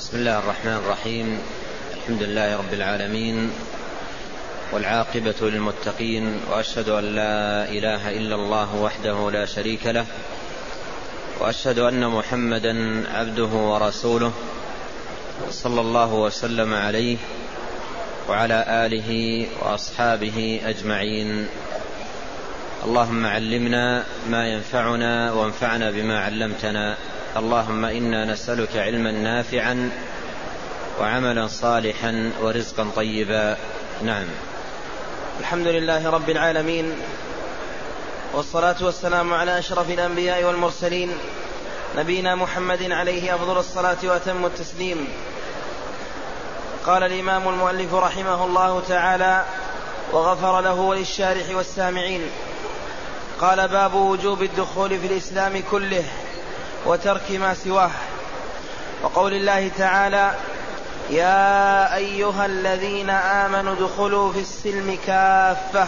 بسم الله الرحمن الرحيم. الحمد لله رب العالمين، والعاقبة للمتقين، وأشهد أن لا إله إلا الله وحده لا شريك له، وأشهد أن محمدا عبده ورسوله، صلى الله وسلم عليه وعلى آله وأصحابه أجمعين. اللهم علمنا ما ينفعنا وانفعنا بما علمتنا. اللهم إنا نسألك علما نافعا وعملا صالحا ورزقا طيبا. نعم. الحمد لله رب العالمين، والصلاة والسلام على أشرف الأنبياء والمرسلين، نبينا محمد عليه أفضل الصلاة وأتم التسليم. قال الإمام المؤلف رحمه الله تعالى وغفر له وللشارح والسامعين: قال: باب وجوب الدخول في الإسلام كله وترك ما سواه. وقول الله تعالى: يا أيها الذين آمنوا ادخلوا في السلم كافة.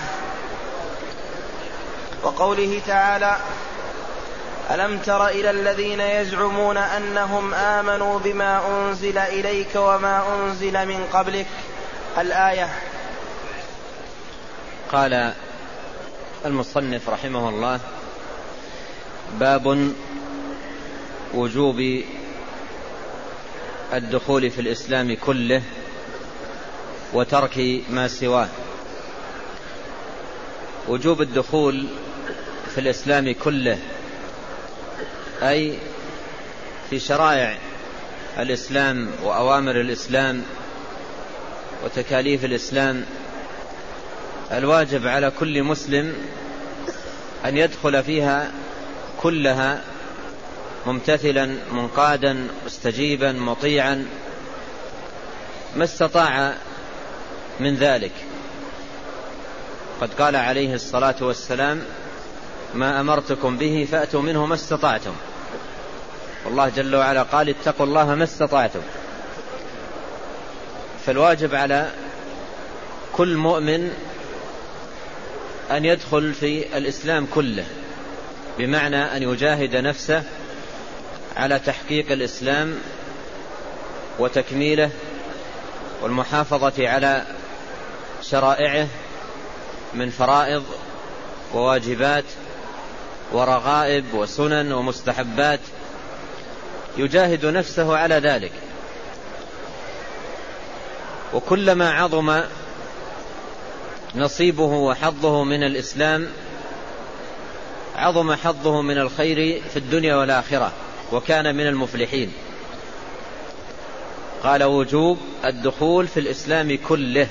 وقوله تعالى: ألم تر إلى الذين يزعمون أنهم آمنوا بما أنزل إليك وما أنزل من قبلك. الآية. قال المصنف رحمه الله: باب وجوب الدخول في الإسلام كله وترك ما سواه. وجوب الدخول في الإسلام كله أي في شرائع الإسلام وأوامر الإسلام وتكاليف الإسلام، الواجب على كل مسلم أن يدخل فيها كلها ممتثلا منقادا مستجيبا مطيعا ما استطاع من ذلك. قد قال عليه الصلاة والسلام: ما أمرتكم به فأتوا منه ما استطعتم. والله جل وعلا قال: اتقوا الله ما استطعتم. فالواجب على كل مؤمن أن يدخل في الإسلام كله، بمعنى أن يجاهد نفسه على تحقيق الإسلام وتكميله والمحافظة على شرائعه من فرائض وواجبات ورغائب وسنن ومستحبات، يجاهد نفسه على ذلك. وكلما عظم نصيبه وحظه من الإسلام عظم حظه من الخير في الدنيا والآخرة، وكان من المفلحين. قال: وجوب الدخول في الإسلام كله.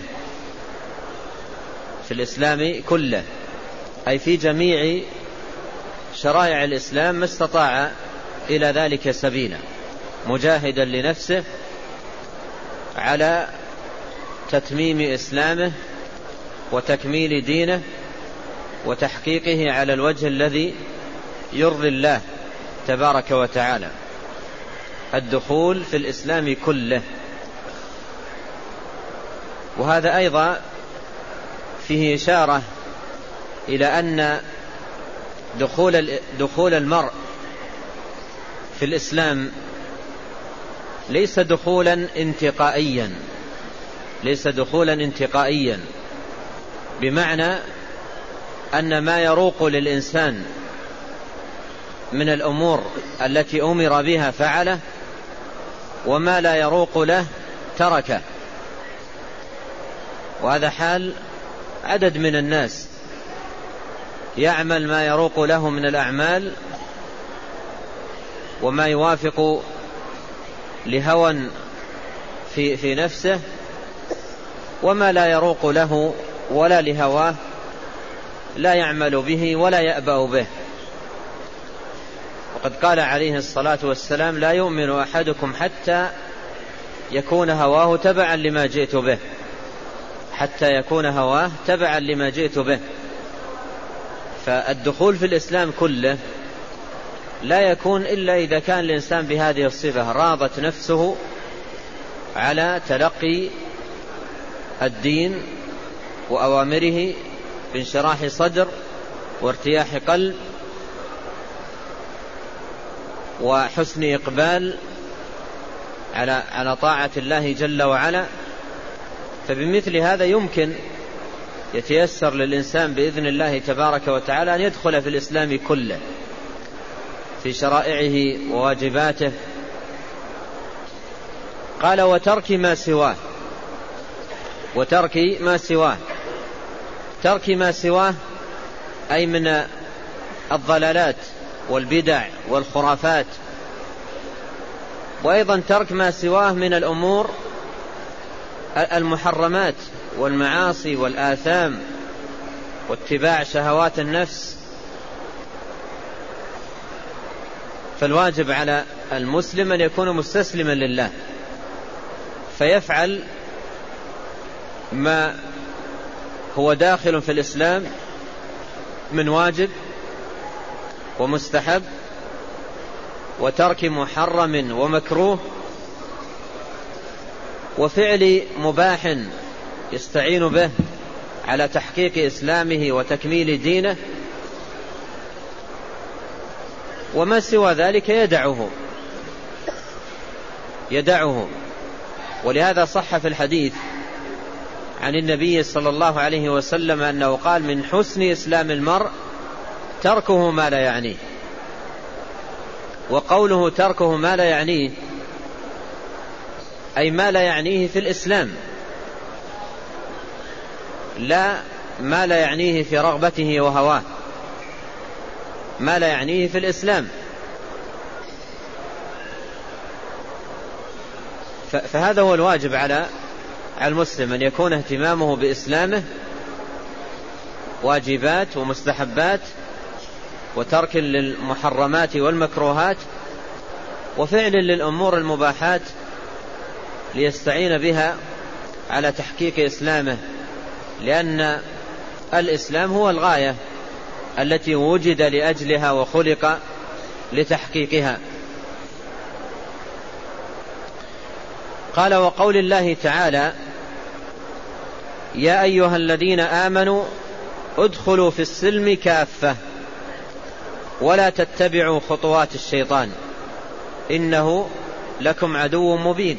في الإسلام كله أي في جميع شرائع الإسلام ما استطاع إلى ذلك سبيلا، مجاهدا لنفسه على تتميم إسلامه وتكميل دينه وتحقيقه على الوجه الذي يرضي الله تبارك وتعالى. الدخول في الإسلام كله. وهذا أيضا فيه إشارة إلى أن دخول المرء في الإسلام ليس دخولا انتقائيا، ليس دخولا انتقائيا، بمعنى أن ما يروق للإنسان من الأمور التي أمر بها فعله، وما لا يروق له تركه. وهذا حال عدد من الناس، يعمل ما يروق له من الأعمال وما يوافق لهوى في نفسه، وما لا يروق له ولا لهواه لا يعمل به ولا يأبأ به. وقد قال عليه الصلاة والسلام: لا يؤمن أحدكم حتى يكون هواه تبعا لما جئت به. حتى يكون هواه تبعا لما جئت به. فالدخول في الإسلام كله لا يكون إلا إذا كان الإنسان بهذه الصفة: راضت نفسه على تلقي الدين وأوامره بانشراح صدر وارتياح قلب وحسن إقبال على طاعة الله جل وعلا، فبمثل هذا يمكن يتيسر للإنسان بإذن الله تبارك وتعالى أن يدخل في الإسلام كله في شرائعه وواجباته. قال وترك ما سواه، وترك ما سواه، ترك ما سواه أي من الضلالات والبدع والخرافات، وأيضا ترك ما سواه من الأمور المحرمات والمعاصي والآثام واتباع شهوات النفس. فالواجب على المسلم أن يكون مستسلما لله، فيفعل ما هو داخل في الإسلام من واجب ومستحب، وترك محرم ومكروه، وفعل مباح يستعين به على تحقيق إسلامه وتكميل دينه، وما سوى ذلك يدعه. ولهذا صح في الحديث عن النبي صلى الله عليه وسلم أنه قال من حسن إسلام المرء تركه ما لا يعنيه. وقوله تركه ما لا يعنيه أي ما لا يعنيه في الإسلام، لا ما لا يعنيه في رغبته وهواه، ما لا يعنيه في الإسلام. فهذا هو الواجب على المسلم، أن يكون اهتمامه بإسلامه واجبات ومستحبات، وترك للمحرمات والمكروهات، وفعل للأمور المباحات ليستعين بها على تحقيق إسلامه، لأن الإسلام هو الغاية التي وجد لأجلها وخلق لتحقيقها. قال وقول الله تعالى يا أيها الذين آمنوا ادخلوا في السلم كافة ولا تتبعوا خطوات الشيطان إنه لكم عدو مبين.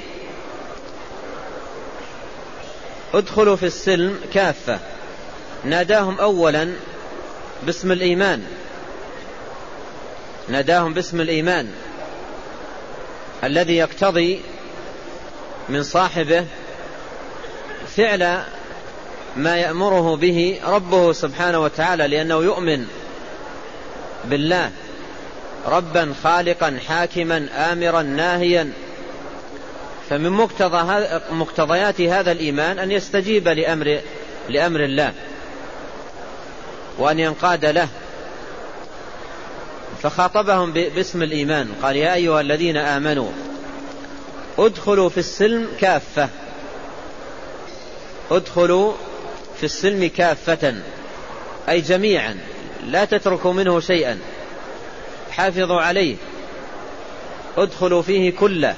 ادخلوا في السلم كافة، ناداهم أولا باسم الإيمان، ناداهم باسم الإيمان الذي يقتضي من صاحبه فعل ما يأمره به ربه سبحانه وتعالى، لأنه يؤمن بالله ربا خالقا حاكما آمرا ناهيا. فمن مقتضيات هذا الإيمان أن يستجيب لأمر الله وأن ينقاد له. فخاطبهم باسم الإيمان، قال يا أيها الذين آمنوا ادخلوا في السلم كافة، ادخلوا في السلم كافة أي جميعا، لا تتركوا منه شيئا، حافظوا عليه، ادخلوا فيه كله.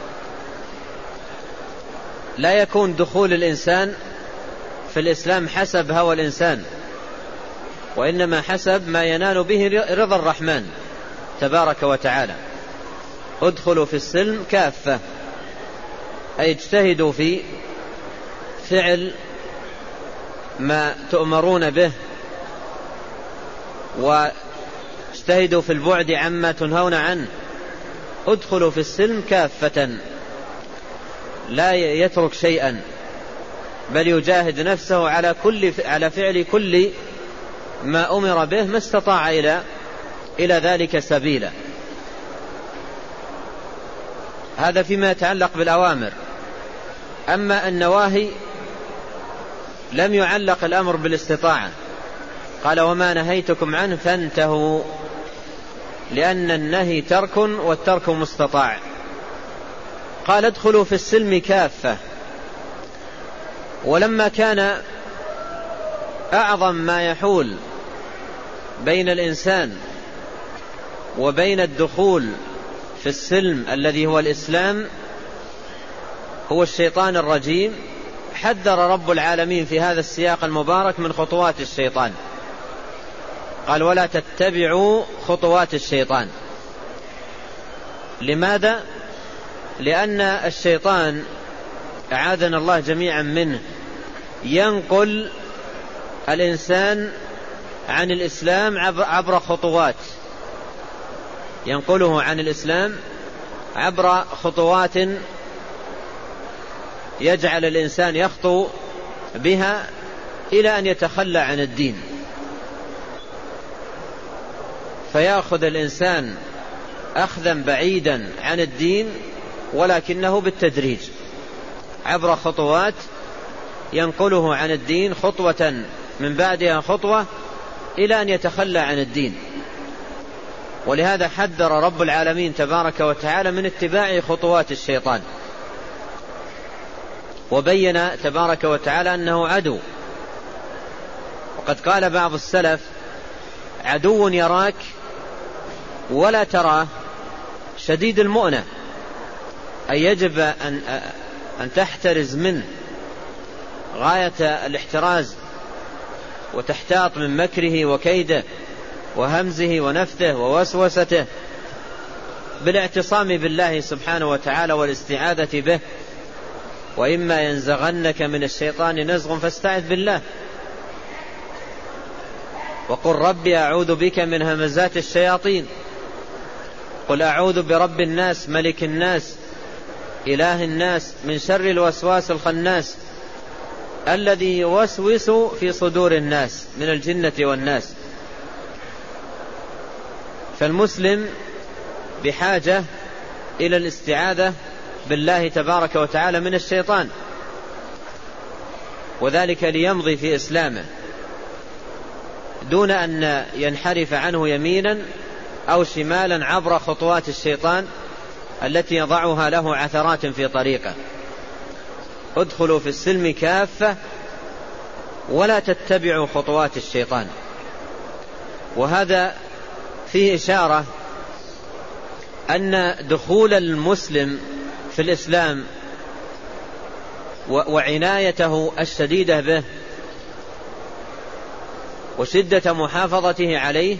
لا يكون دخول الإنسان في الإسلام حسب هوى الإنسان، وإنما حسب ما ينال به رضا الرحمن تبارك وتعالى. ادخلوا في السلم كافة أي اجتهدوا في فعل ما تؤمرون به، واجتهدوا في البعد عما تنهون عنه. ادخلوا في السلم كافة، لا يترك شيئا، بل يجاهد نفسه على فعل كل ما أمر به ما استطاع إلى ذلك سبيلا. هذا فيما يتعلق بالأوامر. أما النواهي لم يعلق الأمر بالاستطاعة، قال وما نهيتكم عنه فانتهوا، لأن النهي ترك والترك مستطاع. قال ادخلوا في السلم كافة. ولما كان أعظم ما يحول بين الإنسان وبين الدخول في السلم الذي هو الإسلام هو الشيطان الرجيم، حذر رب العالمين في هذا السياق المبارك من خطوات الشيطان، قال ولا تتبعوا خطوات الشيطان. لماذا؟ لأن الشيطان أعاذنا الله جميعا منه ينقل الإنسان عن الإسلام عبر خطوات، ينقله عن الإسلام عبر خطوات يجعل الإنسان يخطو بها إلى أن يتخلى عن الدين، فيأخذ الإنسان أخذا بعيدا عن الدين ولكنه بالتدريج عبر خطوات ينقله عن الدين خطوة من بعدها خطوة إلى أن يتخلى عن الدين. ولهذا حذر رب العالمين تبارك وتعالى من اتباع خطوات الشيطان، وبين تبارك وتعالى أنه عدو. وقد قال بعض السلف: عدو يراك ولا تراه شديد المؤنة، أي يجب أن تحترز منه غاية الاحتراز وتحتاط من مكره وكيده وهمزه ونفثه ووسوسته بالاعتصام بالله سبحانه وتعالى والاستعاذة به. وإما ينزغنك من الشيطان نزغ فاستعذ بالله، وقل ربي أعوذ بك من همزات الشياطين، قل أعوذ برب الناس ملك الناس إله الناس من شر الوسواس الخناس الذي يوسوس في صدور الناس من الجنة والناس. فالمسلم بحاجة إلى الاستعاذة بالله تبارك وتعالى من الشيطان، وذلك ليمضي في إسلامه دون أن ينحرف عنه يمينا أو شمالا عبر خطوات الشيطان التي يضعها له عثرات في طريقه. ادخلوا في السلم كافة ولا تتبعوا خطوات الشيطان. وهذا فيه إشارة أن دخول المسلم في الإسلام وعنايته الشديدة به وشدة محافظته عليه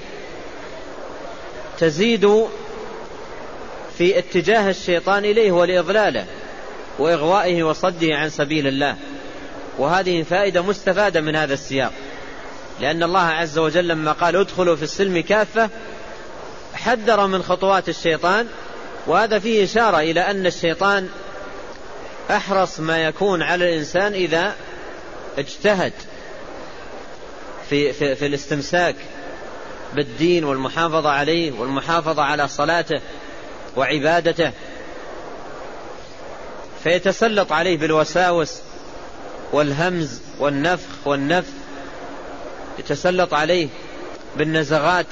تزيد في اتجاه الشيطان إليه ولإضلاله وإغوائه وصده عن سبيل الله. وهذه فائدة مستفادة من هذا السياق، لأن الله عز وجل لما قال ادخلوا في السلم كافة حذر من خطوات الشيطان، وهذا فيه إشارة إلى أن الشيطان أحرص ما يكون على الإنسان إذا اجتهد في الاستمساك بالدين والمحافظة عليه والمحافظة على صلاته وعبادته، فيتسلط عليه بالوساوس والهمز والنفخ والنفث، يتسلط عليه بالنزغات.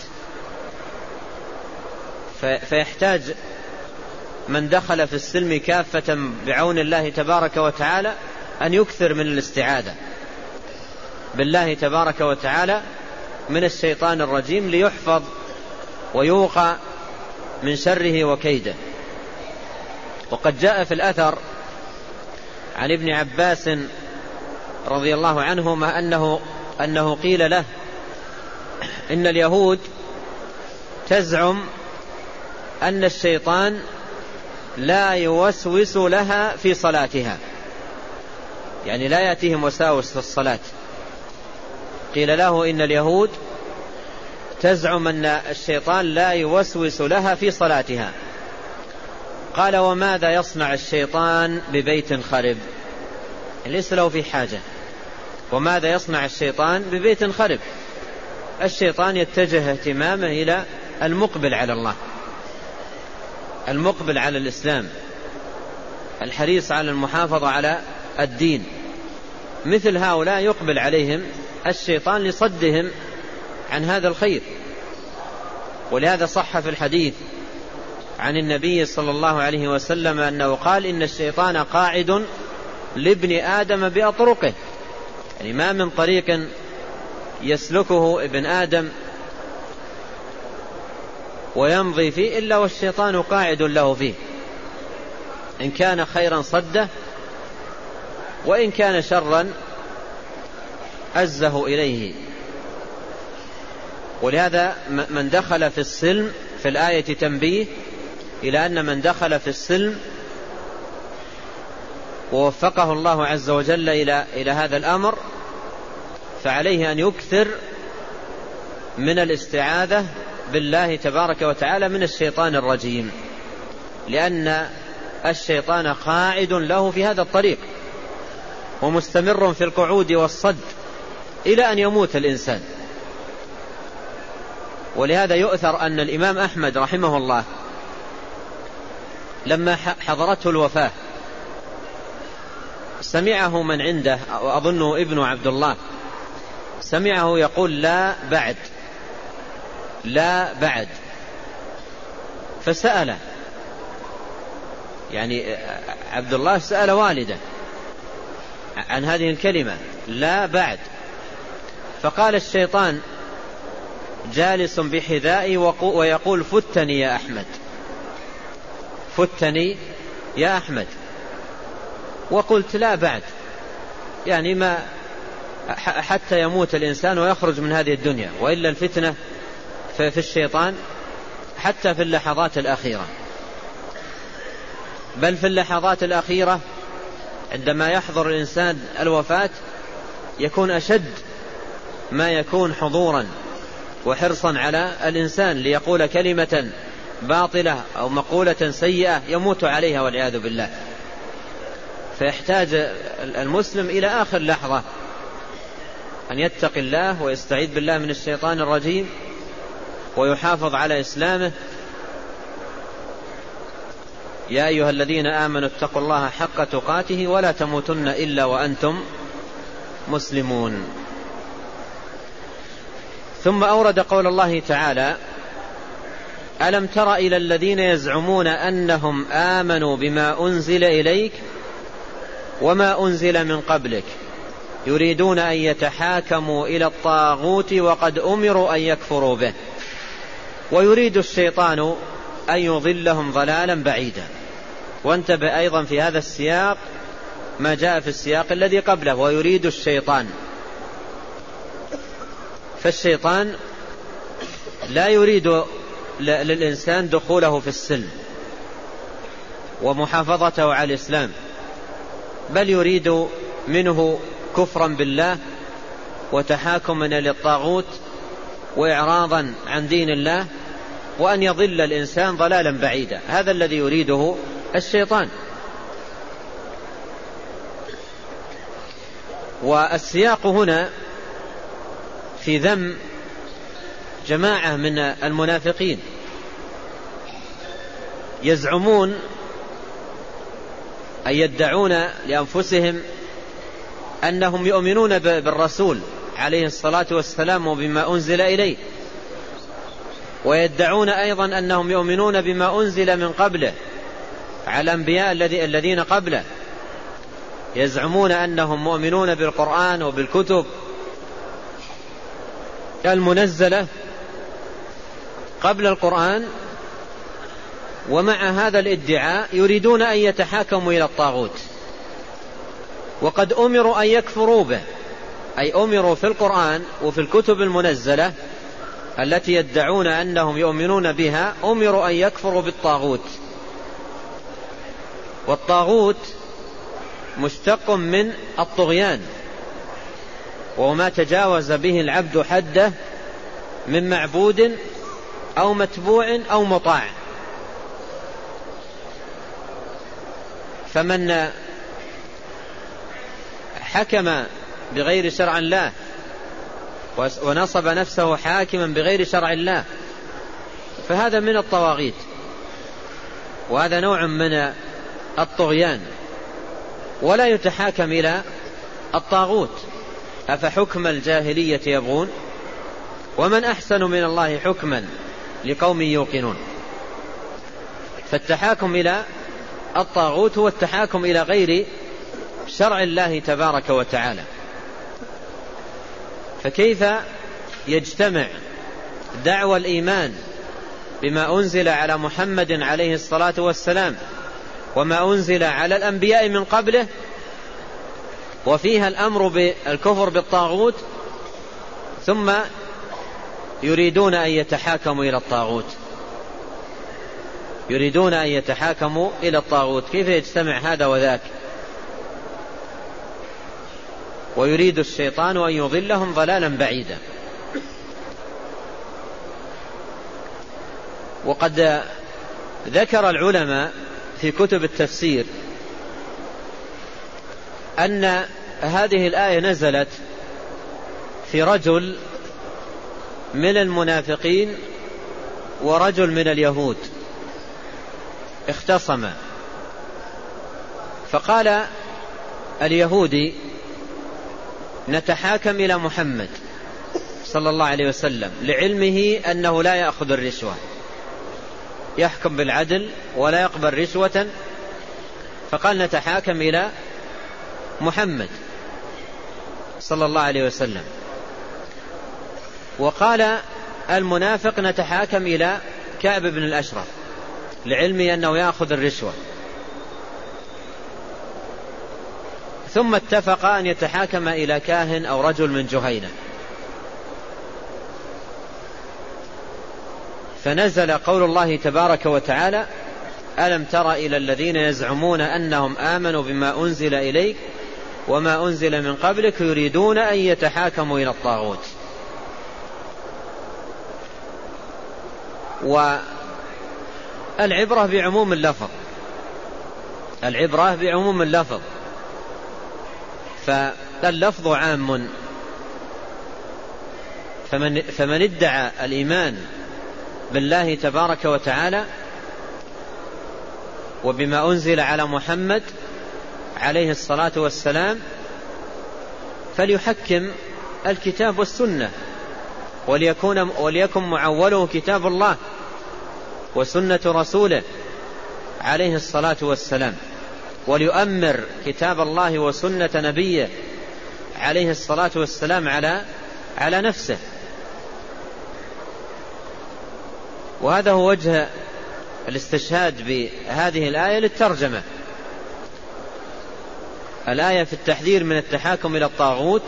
فيحتاج من دخل في السلم كافة بعون الله تبارك وتعالى أن يكثر من الاستعاذة بالله تبارك وتعالى من الشيطان الرجيم ليحفظ ويوقى من شره وكيده. وقد جاء في الأثر عن ابن عباس رضي الله عنهما أنه قيل له إن اليهود تزعم أن الشيطان لا يوسوس لها في صلاتها، يعني لا يأتيهم وساوس في الصلاة. قيل له إن اليهود تزعم أن الشيطان لا يوسوس لها في صلاتها. قال وماذا يصنع الشيطان ببيت خرب؟ ليس له في حاجة. وماذا يصنع الشيطان ببيت خرب؟ الشيطان يتجه اهتمامه إلى المقبل على الله، المقبل على الإسلام، الحريص على المحافظة على الدين. مثل هؤلاء يقبل عليهم الشيطان لصدهم عن هذا الخير. ولهذا صح في الحديث عن النبي صلى الله عليه وسلم أنه قال إن الشيطان قاعد لابن آدم بأطرقه، يعني ما من طريق يسلكه ابن آدم ويمضي فيه إلا والشيطان قاعد له فيه، إن كان خيرا صده وإن كان شرا أزه إليه. ولهذا من دخل في السلم في الآية تنبيه إلى أن من دخل في السلم ووفقه الله عز وجل إلى هذا الأمر، فعليه أن يكثر من الاستعاذة بالله تبارك وتعالى من الشيطان الرجيم، لأن الشيطان قاعد له في هذا الطريق ومستمر في القعود والصد إلى أن يموت الإنسان. ولهذا يؤثر أن الإمام أحمد رحمه الله لما حضرته الوفاة سمعه من عنده، وأظنه ابن عبد الله، سمعه يقول لا بعد لا بعد، فسأله، يعني عبد الله سأل والده عن هذه الكلمة لا بعد، فقال الشيطان جالس بحذائي ويقول فتني يا أحمد، فتني يا أحمد. وقلت لا بعد، يعني ما حتى يموت الإنسان ويخرج من هذه الدنيا، وإلا الفتنة في الشيطان حتى في اللحظات الأخيرة، بل في اللحظات الأخيرة عندما يحضر الإنسان الوفاة يكون أشد ما يكون حضورا وحرصا على الإنسان ليقول كلمة باطلة أو مقولة سيئة يموت عليها والعياذ بالله. فيحتاج المسلم إلى آخر لحظة أن يتقي الله ويستعيذ بالله من الشيطان الرجيم ويحافظ على إسلامه. يا أيها الذين آمنوا اتقوا الله حق تقاته ولا تموتن إلا وأنتم مسلمون. ثم أورد قول الله تعالى ألم تر إلى الذين يزعمون أنهم آمنوا بما أنزل إليك وما أنزل من قبلك يريدون أن يتحاكموا إلى الطاغوت وقد أمروا أن يكفروا به ويريد الشيطان أن يضلهم ضلالا بعيدا. وانتبه أيضا في هذا السياق ما جاء في السياق الذي قبله ويريد الشيطان، فالشيطان لا يريد للإنسان دخوله في السلم ومحافظته على الإسلام، بل يريد منه كفرا بالله وتحاكما للطاغوت وإعراضا عن دين الله وأن يضل الإنسان ضلالا بعيدا. هذا الذي يريده الشيطان. والسياق هنا في ذم جماعة من المنافقين يزعمون أن يدعون لأنفسهم أنهم يؤمنون بالرسول عليه الصلاة والسلام وبما أنزل إليه، ويدعون أيضا أنهم يؤمنون بما أنزل من قبله على الأنبياء الذين قبله، يزعمون أنهم مؤمنون بالقرآن وبالكتب المنزلة قبل القرآن، ومع هذا الادعاء يريدون أن يتحاكموا إلى الطاغوت وقد أمروا أن يكفروا به، أي أمروا في القرآن وفي الكتب المنزلة التي يدعون أنهم يؤمنون بها أمروا أن يكفروا بالطاغوت. والطاغوت مشتق من الطغيان، وما تجاوز به العبد حده من معبود أو متبوع أو مطاع. فمن حكم بغير شرع الله ونصب نفسه حاكما بغير شرع الله فهذا من الطواغيت، وهذا نوع من الطغيان، ولا يتحاكم إلى الطاغوت. أفحكم الجاهلية يبغون ومن أحسن من الله حكما لقوم يوقنون. فالتحاكم إلى الطاغوت هو التحاكم إلى غير شرع الله تبارك وتعالى. فكيف يجتمع دعوى الإيمان بما أنزل على محمد عليه الصلاة والسلام وما أنزل على الأنبياء من قبله وفيها الأمر بالكفر بالطاغوت، ثم يريدون أن يتحاكموا إلى الطاغوت، يريدون أن يتحاكموا إلى الطاغوت؟ كيف يجتمع هذا وذاك؟ ويريد الشيطان أن يضلهم ضلالا بعيدا. وقد ذكر العلماء في كتب التفسير أن هذه الآية نزلت في رجل من المنافقين ورجل من اليهود اختصما، فقال اليهودي: نتحاكم إلى محمد صلى الله عليه وسلم لعلمه أنه لا يأخذ الرشوة، يحكم بالعدل ولا يقبل رشوة، فقال نتحاكم إلى محمد صلى الله عليه وسلم. وقال المنافق: نتحاكم إلى كعب بن الأشرف لعلمه أنه يأخذ الرشوة. ثم اتفق أن يتحاكم إلى كاهن أو رجل من جهينة، فنزل قول الله تبارك وتعالى: ألم تر إلى الذين يزعمون أنهم آمنوا بما أنزل إليك وما أنزل من قبلك يريدون أن يتحاكموا إلى الطاغوت. والعبرة بعموم اللفظ، العبرة بعموم اللفظ، فاللفظ عام، فمن ادعى الإيمان بالله تبارك وتعالى وبما أنزل على محمد عليه الصلاة والسلام فليحكم الكتاب والسنة، وليكن معوله كتاب الله وسنة رسوله عليه الصلاة والسلام، وليؤمر كتاب الله وسنة نبيه عليه الصلاة والسلام على نفسه. وهذا هو وجه الاستشهاد بهذه الآية للترجمة. الآية في التحذير من التحاكم إلى الطاغوت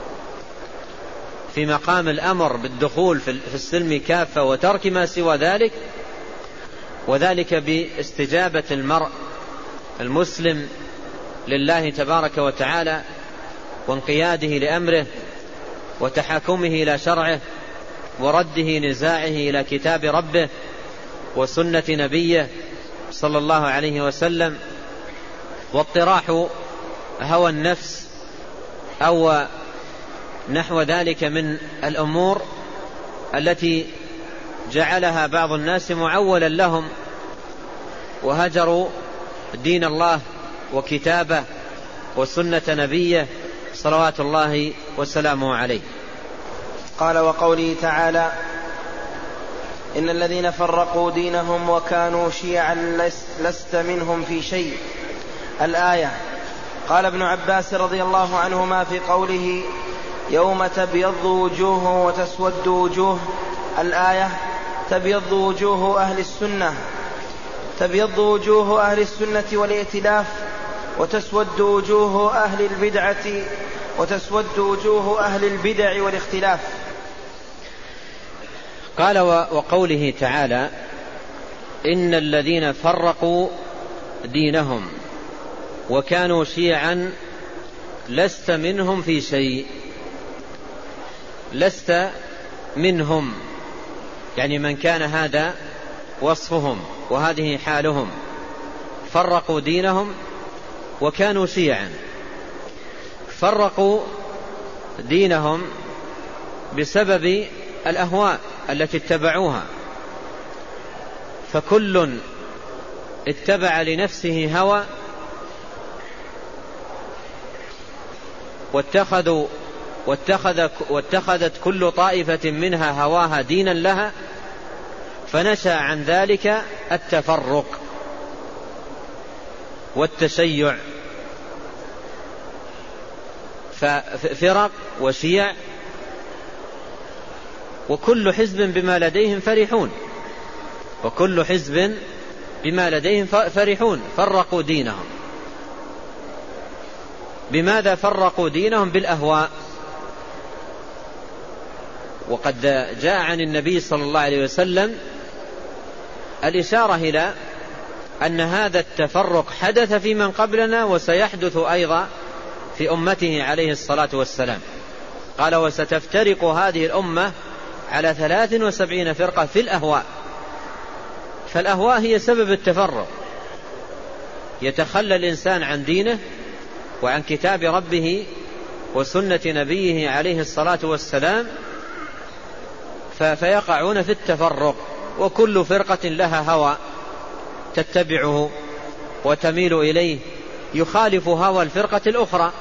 في مقام الأمر بالدخول في السلم كافة وترك ما سوى ذلك، وذلك باستجابة المرء المسلم لله تبارك وتعالى وانقياده لأمره وتحاكمه إلى شرعه ورده نزاعه إلى كتاب ربه وسنة نبيه صلى الله عليه وسلم، واطراح هوى النفس أو نحو ذلك من الأمور التي جعلها بعض الناس معولا لهم وهجروا دين الله وكتابه وسنة نبيه صلوات الله وسلامه عليه. قال: وقوله تعالى: إن الذين فرقوا دينهم وكانوا شيعا لست منهم في شيء. الآية. قال ابن عباس رضي الله عنهما في قوله: يوم تبيض وجوه وتسود وجوه. الآية: تبيض وجوه أهل السنة، تبيض وجوه أهل السنة والائتلاف، وتسود وجوه أهل البدعة والاختلاف. قال: وقوله تعالى: إن الذين فرقوا دينهم وكانوا شيعا لست منهم في شيء. لست منهم يعني من كان هذا وصفهم وهذه حالهم، فرقوا دينهم وكانوا شيعا. فرقوا دينهم بسبب الأهواء التي اتبعوها، فكل اتبع لنفسه هوى واتخذت كل طائفة منها هواها دينا لها، فنشأ عن ذلك التفرق والتشيع، ففرق وشيع، وكل حزب بما لديهم فرحون، وكل حزب بما لديهم فرحون. فرقوا دينهم. بماذا فرقوا دينهم؟ بالأهواء. وقد جاء عن النبي صلى الله عليه وسلم الإشارة إلى أن هذا التفرق حدث في من قبلنا وسيحدث أيضا في أمته عليه الصلاة والسلام. قال: وستفترق هذه الأمة على 73 فرقة في الأهواء. فالأهواء هي سبب التفرق، يتخلى الإنسان عن دينه وعن كتاب ربه وسنة نبيه عليه الصلاة والسلام، فيقعون في التفرق، وكل فرقة لها هوى تتبعه وتميل إليه يخالف هوى الفرقة الأخرى.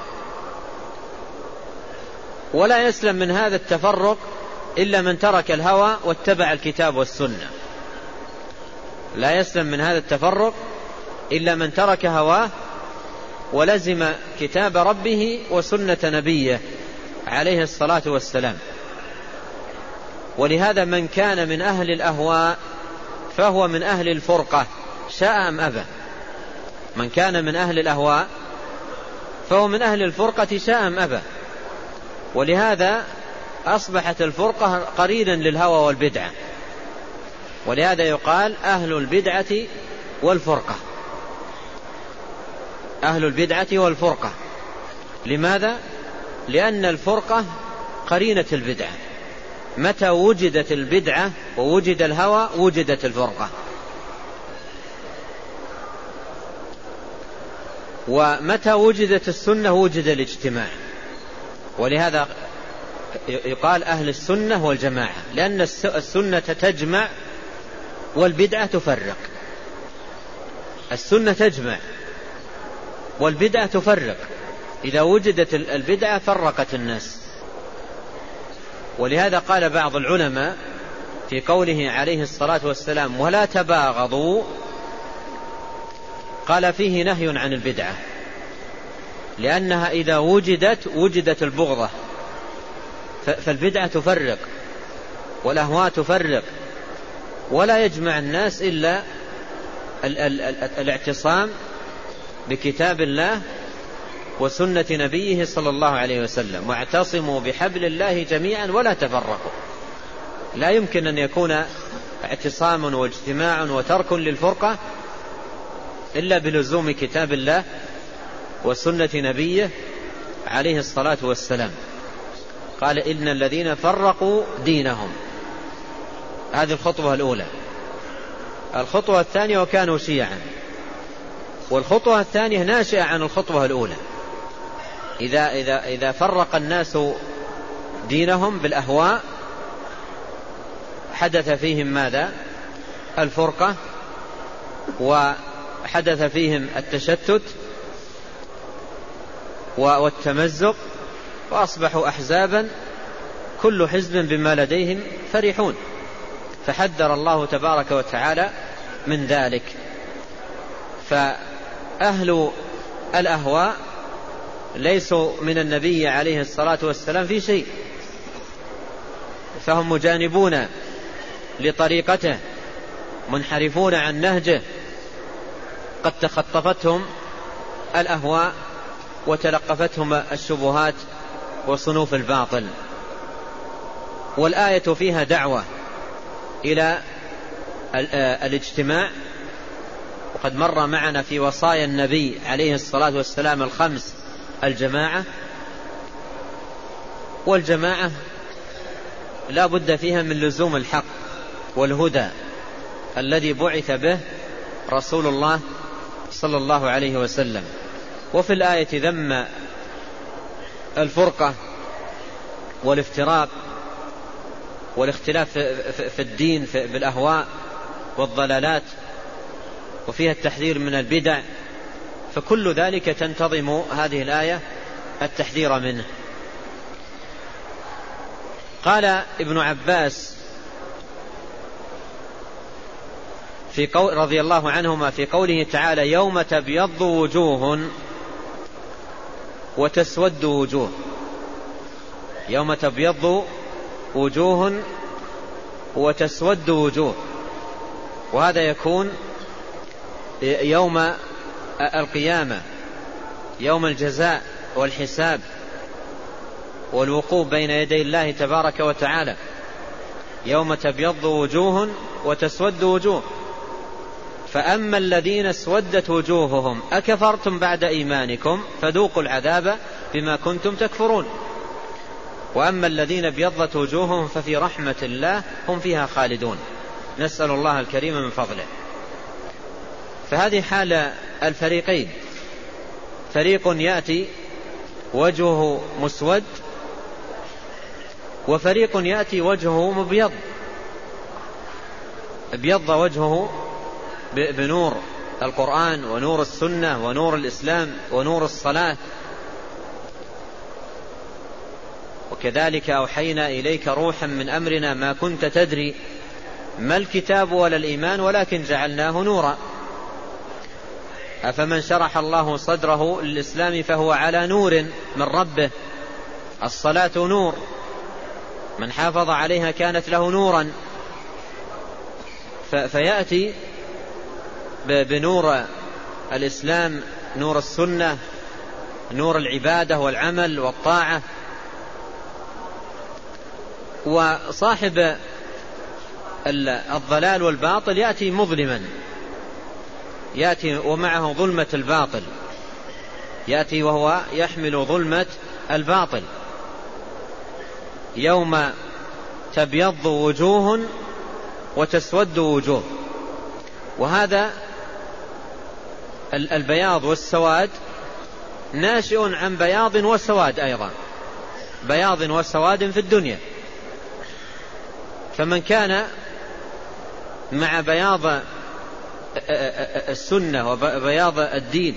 ولا يسلم من هذا التفرق إلا من ترك الهوى واتبع الكتاب والسنة. لا يسلم من هذا التفرق إلا من ترك هواه ولزم كتاب ربه وسنة نبيه عليه الصلاة والسلام. ولهذا من كان من أهل الأهواء فهو من أهل الفرقة شاء أم أبى. من كان من أهل الأهواء فهو من أهل الفرقة شاء أم أبى. ولهذا أصبحت الفرقة قرينا للهوى والبدعة، ولهذا يقال أهل البدعة والفرقة. أهل البدعة والفرقة. لماذا؟ لأن الفرقة قرينة البدعة. متى وجدت البدعة ووجد الهوى وجدت الفرقة. ومتى وجدت السنة وجد الاجتماع. ولهذا يقال أهل السنة والجماعة، لأن السنة تجمع والبدعة تفرق. السنة تجمع والبدعة تفرق. إذا وجدت البدعة فرقت الناس. ولهذا قال بعض العلماء في قوله عليه الصلاة والسلام: ولا تباغضوا، قال فيه نهي عن البدعة، لأنها إذا وجدت البغضة. فالبدعة تفرق والأهواء تفرق، ولا يجمع الناس إلا الاعتصام بكتاب الله وسنة نبيه صلى الله عليه وسلم. واعتصموا بحبل الله جميعا ولا تفرقوا. لا يمكن أن يكون اعتصام واجتماع وترك للفرقة إلا بلزوم كتاب الله وسنة نبيه عليه الصلاة والسلام. قال: إن الذين فرقوا دينهم. هذه الخطوة الأولى. الخطوة الثانية: وكانوا شيعا. والخطوة الثانية ناشئة عن الخطوة الأولى. إذا فرق الناس دينهم بالأهواء حدث فيهم ماذا؟ الفرقة، وحدث فيهم التشتت والتمزق، وأصبحوا أحزابا كل حزب بما لديهم فرحون. فحذر الله تبارك وتعالى من ذلك. فأهل الأهواء ليسوا من النبي عليه الصلاة والسلام في شيء، فهم مجانبون لطريقته، منحرفون عن نهجه، قد تخطفتهم الأهواء وتلقفتهم الشبهات وصنوف الباطل. والآية فيها دعوة إلى الاجتماع، وقد مر معنا في وصايا النبي عليه الصلاة والسلام 5 الجماعة. والجماعة لا بد فيها من لزوم الحق والهدى الذي بعث به رسول الله صلى الله عليه وسلم. وفي الآية ذم الفرقة والافتراق والاختلاف في الدين بالأهواء والضلالات، وفيها التحذير من البدع. فكل ذلك تنتظم هذه الآية التحذير منه. قال ابن عباس رضي الله عنهما في قوله تعالى: يوم تبيض وجوه وتسود وجوه. يوم تبيض وجوه وتسود وجوه، وهذا يكون يوم القيامة، يوم الجزاء والحساب والوقوف بين يدي الله تبارك وتعالى. يوم تبيض وجوه وتسود وجوه. فأما الذين اسودت وجوههم أكفرتم بعد إيمانكم فذوقوا العذاب بما كنتم تكفرون. وأما الذين ابيضت وجوههم ففي رحمة الله هم فيها خالدون. نسأل الله الكريم من فضله. فهذه حال الفريقين، فريق يأتي وجهه مسود، وفريق يأتي وجهه مبيض، ابيض وجهه بنور القرآن ونور السنة ونور الإسلام ونور الصلاة. وكذلك أوحينا إليك روحا من أمرنا ما كنت تدري ما الكتاب ولا الإيمان ولكن جعلناه نورا. أفمن شرح الله صدره للإسلام فهو على نور من ربه. الصلاة نور، من حافظ عليها كانت له نورا. فيأتي بنور الإسلام، نور السنة، نور العبادة والعمل والطاعة. وصاحب الضلال والباطل يأتي مظلما، يأتي ومعه ظلمة الباطل، يأتي وهو يحمل ظلمة الباطل. يوم تبيض وجوه وتسود وجوه. وهذا البياض والسواد ناشئ عن بياض وسواد، أيضا بياض وسواد في الدنيا. فمن كان مع بياض السنة وبياض الدين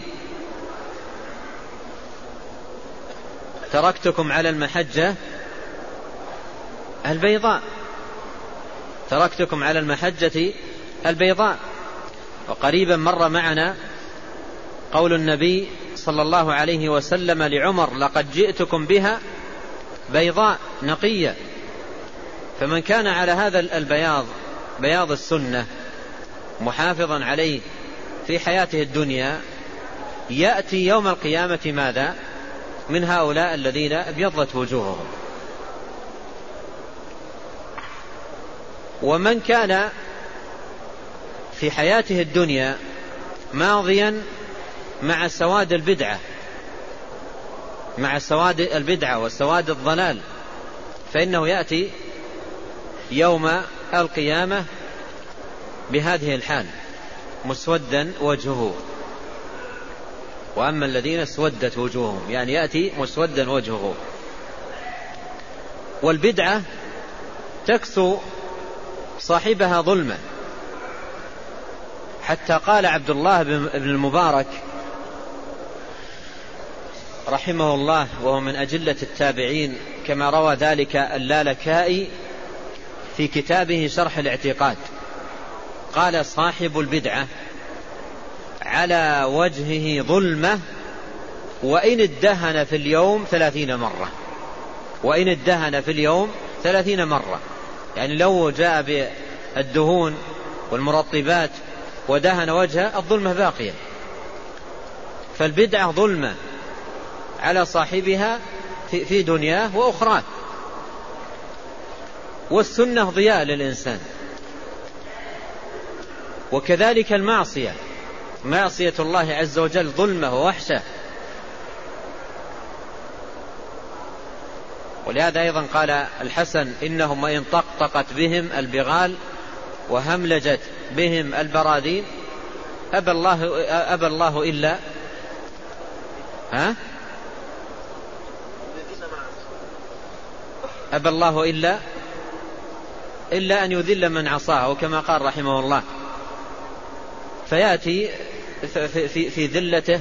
تركتكم على المحجة البيضاء، تركتكم على المحجة البيضاء. وقريبا مر معنا قول النبي صلى الله عليه وسلم لعمر: لقد جئتكم بها بيضاء نقية. فمن كان على هذا البياض، بياض السنة، محافظا عليه في حياته الدنيا، يأتي يوم القيامة ماذا؟ من هؤلاء الذين ابيضت وجوههم. ومن كان في حياته الدنيا ماضيا مع سواد البدعة، مع سواد البدعة وسواد الضلال، فإنه يأتي يوم القيامة بهذه الحال، مسودا وجهه. وأما الذين اسودت وجوههم، يعني يأتي مسودا وجهه. والبدعة تكسو صاحبها ظلمة، حتى قال عبد الله بن المبارك رحمه الله، وهو من أجلة التابعين، كما روى ذلك اللالكائي في كتابه شرح الاعتقاد، قال: صاحب البدعة على وجهه ظلمة وإن ادهن في اليوم 30 مرة. وإن ادهن في اليوم 30 مرة، يعني لو جاء بالدهون والمرطبات ودهن وجهه الظلمة باقية. فالبدعة ظلمة على صاحبها في دنياه وأخراه، والسنة ضياء للإنسان. وكذلك المعصية، معصية الله عز وجل ظلمة ووحشة. ولهذا أيضا قال الحسن: إنهم وإن طقطقت بهم البغال وهملجت بهم البراذين أبى الله إلا أبى الله إلا أن يذل من عصاه، وكما قال رحمه الله. فيأتي في ذلته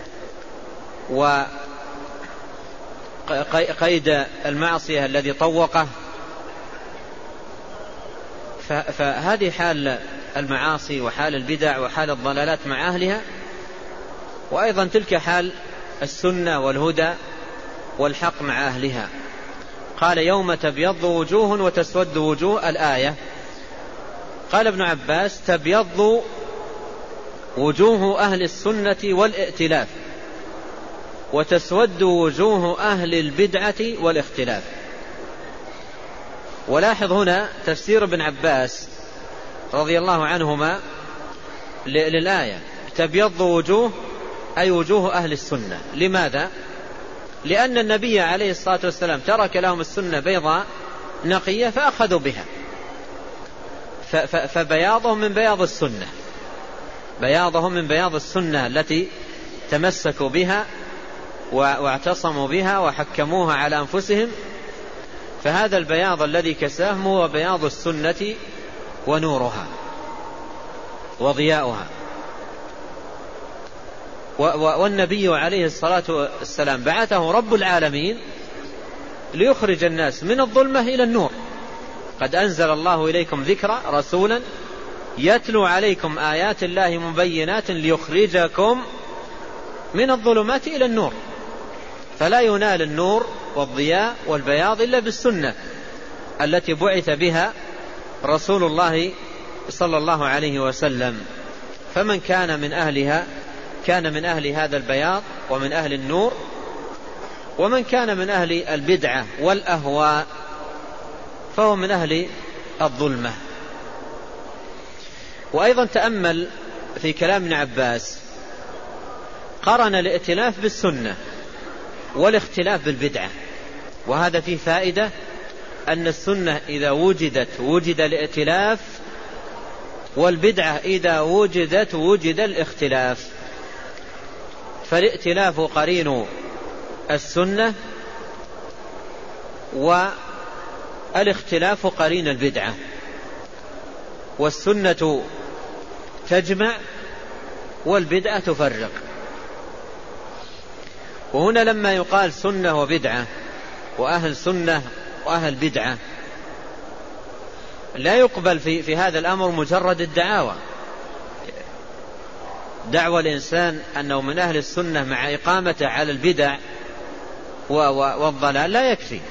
وقيد المعصية الذي طوقه. فهذه حال المعاصي وحال البدع وحال الضلالات مع أهلها. وأيضا تلك حال السنة والهدى والحق مع أهلها. قال: يوم تبيض وجوه وتسود وجوه. الآية قال ابن عباس: تبيض وجوه أهل السنة والائتلاف، وتسود وجوه أهل البدعة والاختلاف. ولاحظ هنا تفسير ابن عباس رضي الله عنهما للآية: تبيض وجوه أي وجوه أهل السنة. لماذا؟ لأن النبي عليه الصلاة والسلام ترك لهم السنة بيضاء نقية فأخذوا بها، فبياضهم من بياض السنة، بياضهم من بياض السنة التي تمسكوا بها واعتصموا بها وحكموها على أنفسهم. فهذا البياض الذي كساهم هو بياض السنة ونورها وضياؤها. والنبي عليه الصلاة والسلام بعثه رب العالمين ليخرج الناس من الظلمة إلى النور. قد أنزل الله إليكم ذكرا رسولا يتلو عليكم آيات الله مبينات ليخرجكم من الظلمات إلى النور. فلا ينال النور والضياء والبياض إلا بالسنة التي بعث بها رسول الله صلى الله عليه وسلم. فمن كان من أهلها كان من أهل هذا البياض ومن أهل النور، ومن كان من أهل البدعة والأهواء فهو من أهل الظلمة. وأيضا تأمل في كلام ابن عباس، قارن الائتلاف بالسنة والاختلاف بالبدعة، وهذا فيه فائدة أن السنة إذا وجدت وجد الائتلاف، والبدعة إذا وجدت وجد الاختلاف. فالائتلاف قرين السنة والاختلاف قرين البدعة، والسنة تجمع والبدعة تفرق. وهنا لما يقال سنة وبدعة وأهل سنة وأهل بدعة لا يقبل في هذا الأمر مجرد الدعاوى. دعوى الإنسان أنه من أهل السنة مع إقامته على البدع والضلال لا يكفي.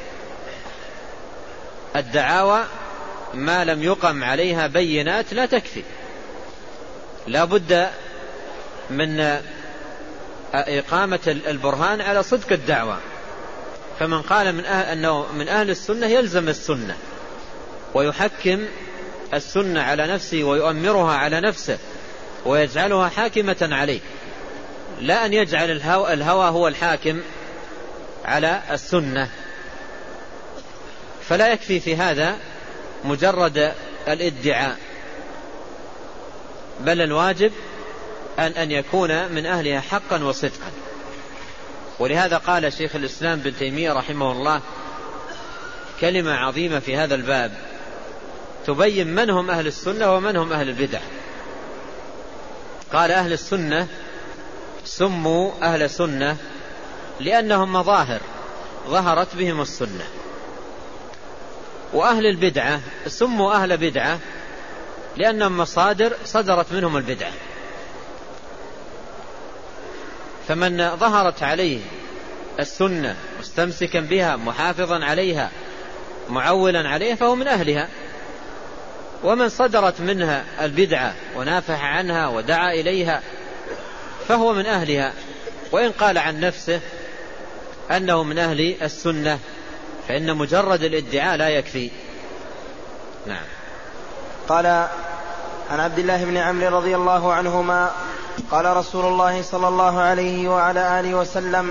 الدعاوى ما لم يقم عليها بينات لا تكفي، لا بد من إقامة البرهان على صدق الدعوة. فمن قال أنه من أهل السنة يلزم السنة ويحكم السنة على نفسه ويؤمرها على نفسه ويجعلها حاكمة عليه، لا أن يجعل الهوى هو الحاكم على السنة. فلا يكفي في هذا مجرد الادعاء، بل الواجب أن يكون من أهلها حقا وصدقا. ولهذا قال شيخ الإسلام بن تيمية رحمه الله كلمة عظيمة في هذا الباب تبين من هم أهل السنة ومن هم أهل البدع. قال أهل السنة سموا أهل سنة لأنهم مظاهر ظهرت بهم السنة، وأهل البدعة سموا أهل بدعة لأنهم مصادر صدرت منهم البدعة. فمن ظهرت عليه السنة مستمسكا بها محافظا عليها معولا عليها فهو من أهلها، ومن صدرت منها البدعة ونافح عنها ودعا إليها فهو من أهلها، وإن قال عن نفسه أنه من أهل السنة فإن مجرد الادعاء لا يكفي. نعم. قال عن عبد الله بن عمرو رضي الله عنهما قال رسول الله صلى الله عليه وعلى آله وسلم: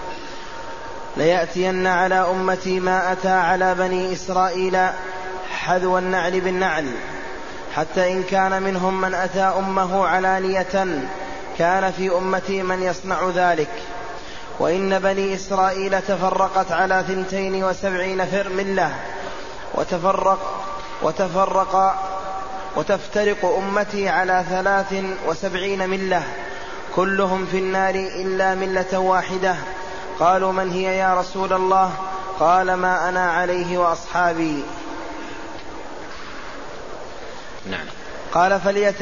ليأتين على أمتي ما أتى على بني إسرائيل حذو النعل بالنعل، حتى إن كان منهم من أتى أمه علانية كان في أمتي من يصنع ذلك. وإن بني إسرائيل تفرقت على 72 ملة وتفترق أمتي على 73 ملة كلهم في النار إلا ملة واحدة. قالوا: من هي يا رسول الله؟ قال: ما أنا عليه وأصحابي. نعم. قال: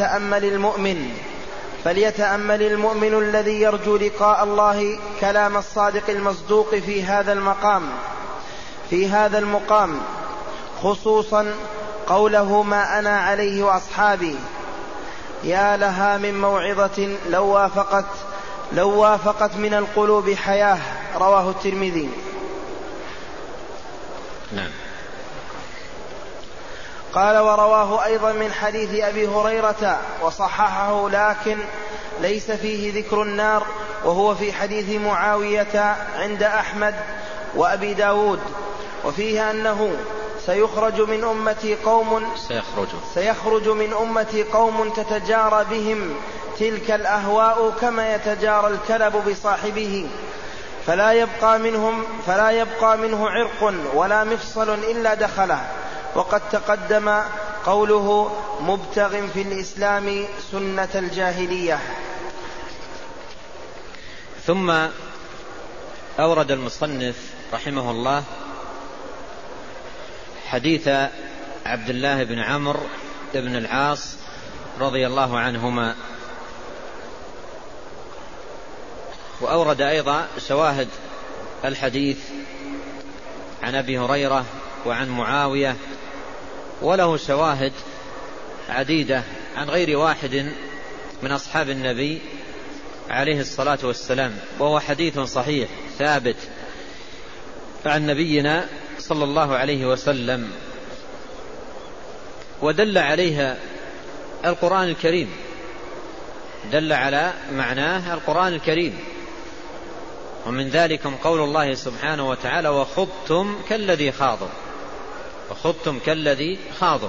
فليتأمل المؤمن الذي يرجو لقاء الله كلام الصادق المصدوق في هذا المقام خصوصا قوله: ما أنا عليه وأصحابي. يا لها من موعظة لو وافقت من القلوب حياة. رواه الترمذي. نعم. قال: ورواه أيضا من حديث أبي هريرة وصححه، لكن ليس فيه ذكر النار وهو في حديث معاوية عند أحمد وأبي داود، وفيه أنه سيخرج من أمتي قوم تتجارى بهم تلك الأهواء كما يتجارى الكلب بصاحبه، فلا يبقى منه عرق ولا مفصل إلا دخله. وقد تقدم قوله مبتغ في الإسلام سنة الجاهلية. ثم أورد المصنف رحمه الله حديث عبد الله بن عمرو بن العاص رضي الله عنهما، وأورد أيضا شواهد الحديث عن أبي هريرة وعن معاوية، وله شواهد عديدة عن غير واحد من أصحاب النبي عليه الصلاة والسلام، وهو حديث صحيح ثابت عن نبينا صلى الله عليه وسلم، ودل عليها القرآن الكريم، دل على معناه القرآن الكريم. ومن ذلكم قول الله سبحانه وتعالى وخضتم كالذي خاضوا.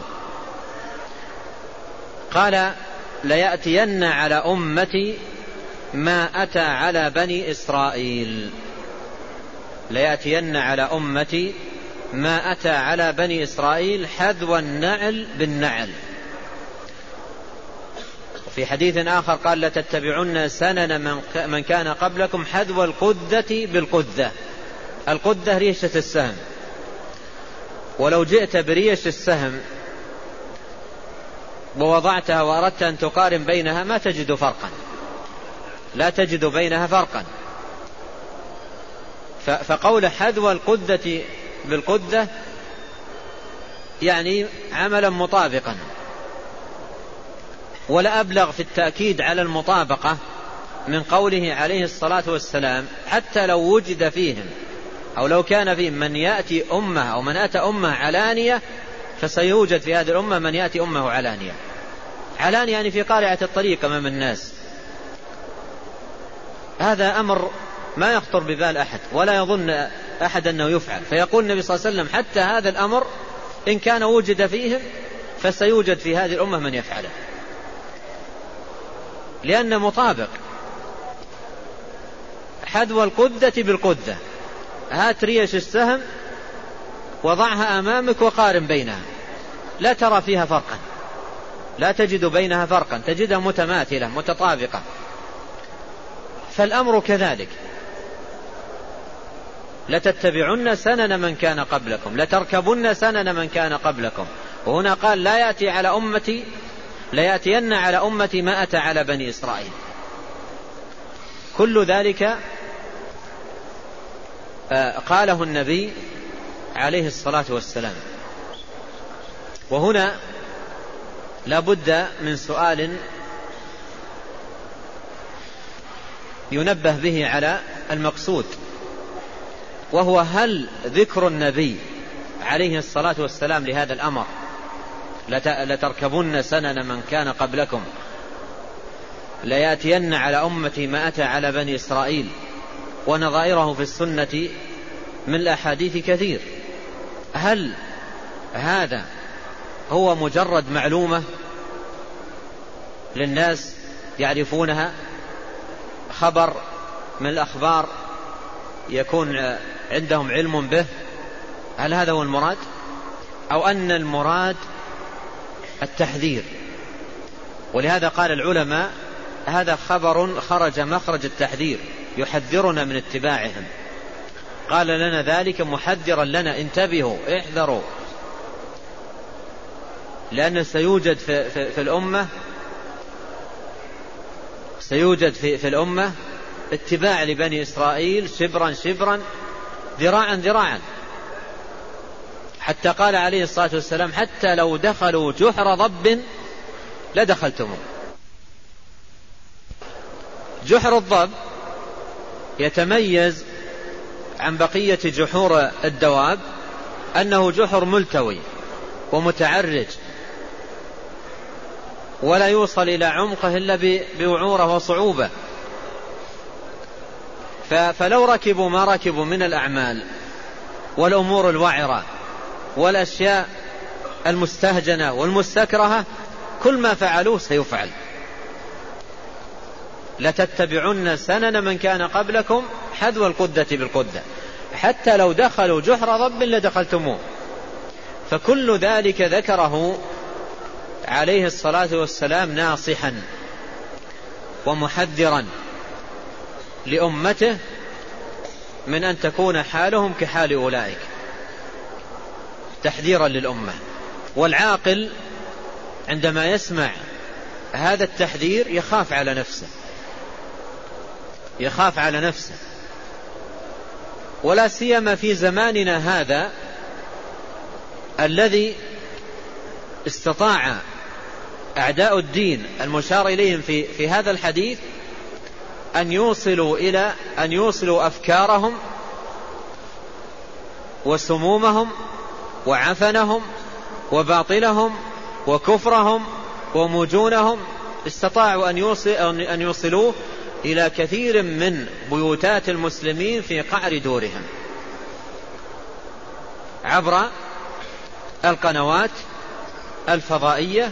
قال ليأتين على أمتي ما أتى على بني إسرائيل، ليأتين على أمتي ما أتى على بني إسرائيل حذو النعل بالنعل. وفي حديث آخر قال لتتبعن سنن من كان قبلكم حذو القذة بالقذة. القذة ريشة السهم، ولو جئت بريش السهم ووضعتها وأردت أن تقارن بينها ما تجد فرقا، لا تجد بينها فرقا. فقول حذو القذة بالقذة يعني عملا مطابقا، ولا أبلغ في التأكيد على المطابقة من قوله عليه الصلاة والسلام حتى لو وجد فيهم أو لو كان فيهم من يأتي أمه أو من أتى أمه علانية، فسيوجد في هذه الأمة من يأتي أمه علانية يعني في قارعة الطريق أمام الناس. هذا أمر ما يخطر ببال أحد ولا يظن أحد أنه يفعل، فيقول النبي صلى الله عليه وسلم حتى هذا الأمر إن كان وجد فيهم فسيوجد في هذه الأمة من يفعله، لأن مطابق. حذو القذة بالقذة، هات ريش السهم وضعها أمامك وقارن بينها، لا ترى فيها فرقا، لا تجد بينها فرقا، تجدها متماثلة متطابقة. فالأمر كذلك، لتتبعن سنن من كان قبلكم، لتركبن سنن من كان قبلكم. وهنا قال لا يأتين على أمتي ما أتى على بني إسرائيل. كل ذلك قاله النبي عليه الصلاة والسلام. وهنا لا بد من سؤال ينبه به على المقصود، وهو هل ذكر النبي عليه الصلاة والسلام لهذا الأمر لتركبن سنن من كان قبلكم ليأتين على أمتي ما أتى على بني إسرائيل ونظائره في السنة من الأحاديث كثير، هل هذا هو مجرد معلومة للناس يعرفونها، خبر من الأخبار يكون عندهم علم به؟ هل هذا هو المراد، أو أن المراد التحذير؟ ولهذا قال العلماء هذا خبر خرج مخرج التحذير، يحذرنا من اتباعهم. قال لنا ذلك محذرا لنا، انتبهوا احذروا، لأن سيوجد في الأمة اتباع لبني إسرائيل شبرا شبرا ذراعا ذراعا، حتى قال عليه الصلاة والسلام حتى لو دخلوا جحر ضب لدخلتموه. جحر الضب يتميز عن بقية جحور الدواب أنه جحر ملتوي ومتعرج، ولا يوصل إلى عمقه إلا بوعورة وصعوبة، فلو ركبوا ما ركبوا من الأعمال والأمور الوعرة والأشياء المستهجنة والمستكرهة، كل ما فعلوه سيفعل. لتتبعن سنن من كان قبلكم حذو القدة بالقدة، حتى لو دخلوا جحر ضب لدخلتموه. فكل ذلك ذكره عليه الصلاة والسلام ناصحا ومحذرا لأمته من أن تكون حالهم كحال أولئك، تحذيرا للأمة. والعاقل عندما يسمع هذا التحذير يخاف على نفسه، ولا سيما في زماننا هذا الذي استطاع أعداء الدين المشار إليهم في هذا الحديث أن يوصلوا أفكارهم وسمومهم وعفنهم وباطلهم وكفرهم ومجونهم، استطاعوا أن يوصلوه إلى كثير من بيوتات المسلمين في قعر دورهم عبر القنوات الفضائية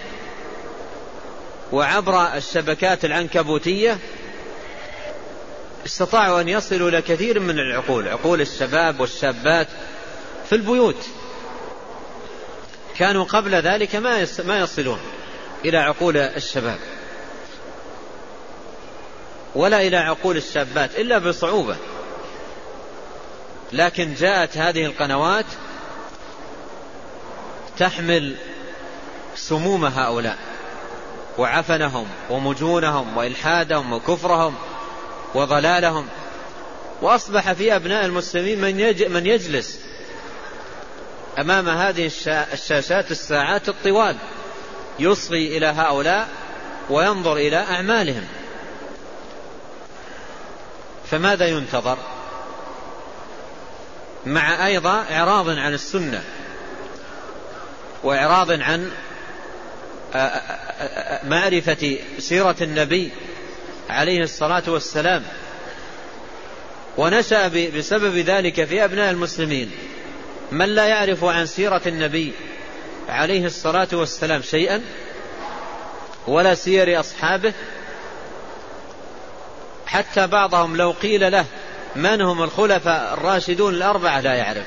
وعبر الشبكات العنكبوتية. استطاعوا أن يصلوا إلى كثير من عقول الشباب والشابات في البيوت، كانوا قبل ذلك ما يصلون إلى عقول الشباب ولا إلى عقول الشابات إلا بصعوبة. لكن جاءت هذه القنوات تحمل سموم هؤلاء وعفنهم ومجونهم وإلحادهم وكفرهم وضلالهم، وأصبح في أبناء المسلمين من يجلس أمام هذه الشاشات الساعات الطوال يصغي إلى هؤلاء وينظر إلى أعمالهم. فماذا ينتظر؟ مع أيضا إعراض عن السنة وإعراض عن معرفة سيرة النبي عليه الصلاة والسلام. ونشأ بسبب ذلك في أبناء المسلمين من لا يعرف عن سيرة النبي عليه الصلاة والسلام شيئا ولا سير أصحابه، حتى بعضهم لو قيل له من هم الخلفاء الراشدون الأربعة لا يعرف،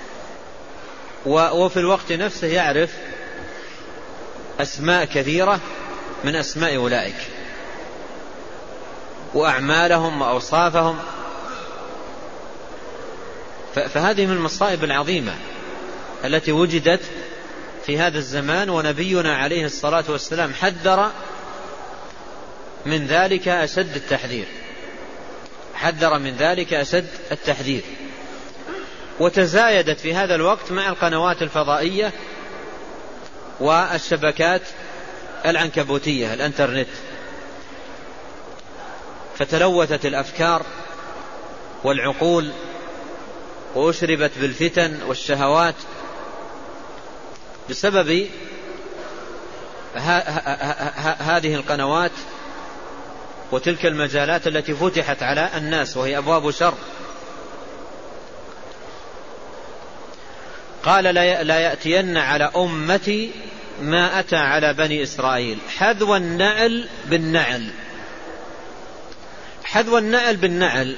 وفي الوقت نفسه يعرف أسماء كثيرة من أسماء أولئك وأعمالهم وأوصافهم. فهذه من المصائب العظيمة التي وجدت في هذا الزمان، ونبينا عليه الصلاة والسلام حذر من ذلك أشد التحذير. وتزايدت في هذا الوقت مع القنوات الفضائية والشبكات العنكبوتية الانترنت، فتلوثت الأفكار والعقول وأشربت بالفتن والشهوات بسبب هذه القنوات وتلك المجالات التي فتحت على الناس وهي أبواب شر. قال لا يأتين على أمتي ما أتى على بني إسرائيل حذو النعل بالنعل. حذو النعل بالنعل،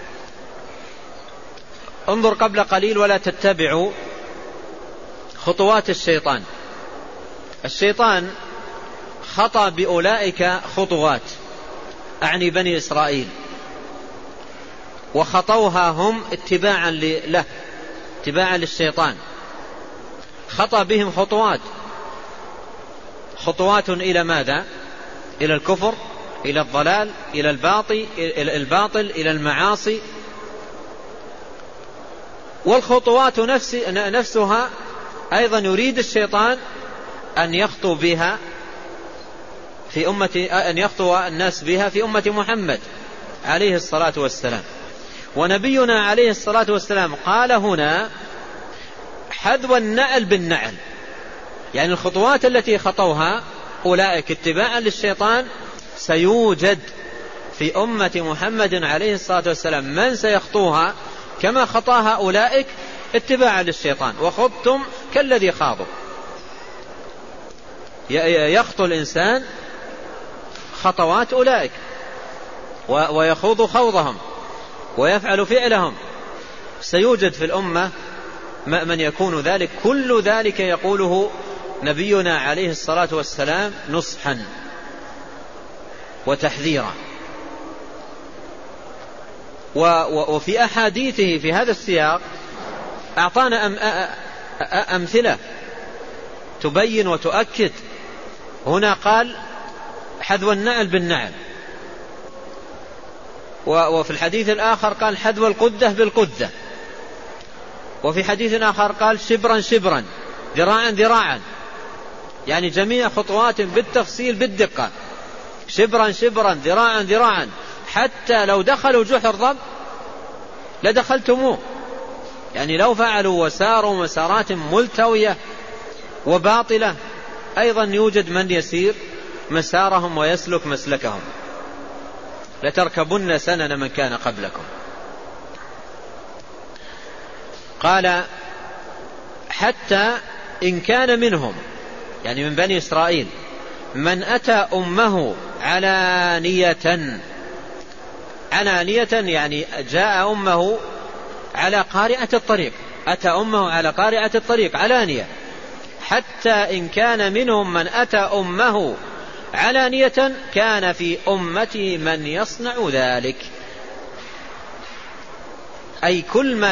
انظر قبل قليل ولا تتبعوا خطوات الشيطان. الشيطان خطأ بأولئك خطوات، أعني بني إسرائيل، وخطوها هم اتباعا له، اتباعا للشيطان. خطأ بهم خطوات إلى ماذا؟ إلى الكفر، إلى الضلال، إلى الباطل، إلى المعاصي. والخطوات نفسها أيضا يريد الشيطان أن يخطو بها أن يخطو الناس بها في أمة محمد عليه الصلاة والسلام. ونبينا عليه الصلاة والسلام قال هنا حذو النعل بالنعل، يعني الخطوات التي خطوها أولئك اتباعا للشيطان سيوجد في أمة محمد عليه الصلاة والسلام من سيخطوها كما خطاها أولئك اتباعا للشيطان، وخضتم كالذي خاضوا. يخطو الإنسان خطوات أولئك ويخوض خوضهم ويفعل فعلهم. سيوجد في الأمة من يكون ذلك، كل ذلك يقوله نبينا عليه الصلاة والسلام نصحا وتحذيرا. وفي أحاديثه في هذا السياق أعطانا أمثلة تبين وتؤكد. هنا قال حذو النعل بالنعل، وفي الحديث الآخر قال حذو القدة بالقدة، وفي حديث آخر قال شبرا شبرا ذراعا ذراعا، يعني جميع خطوات بالتفصيل بالدقة، شبرا شبرا ذراعا ذراعا، حتى لو دخلوا جحر ضب لدخلتموه. يعني لو فعلوا وساروا مسارات ملتوية وباطلة أيضا يوجد من يسير مسارهم ويسلك مسلكهم. لتركبن سنن من كان قبلكم. قال حتى إن كان منهم، يعني من بني إسرائيل، من أتى أمه علانية، يعني جاء أمه على قارعة الطريق، أتى أمه على قارعة الطريق علانية. حتى إن كان منهم من أتى أمه علانية كان في أمتي من يصنع ذلك. أي كل ما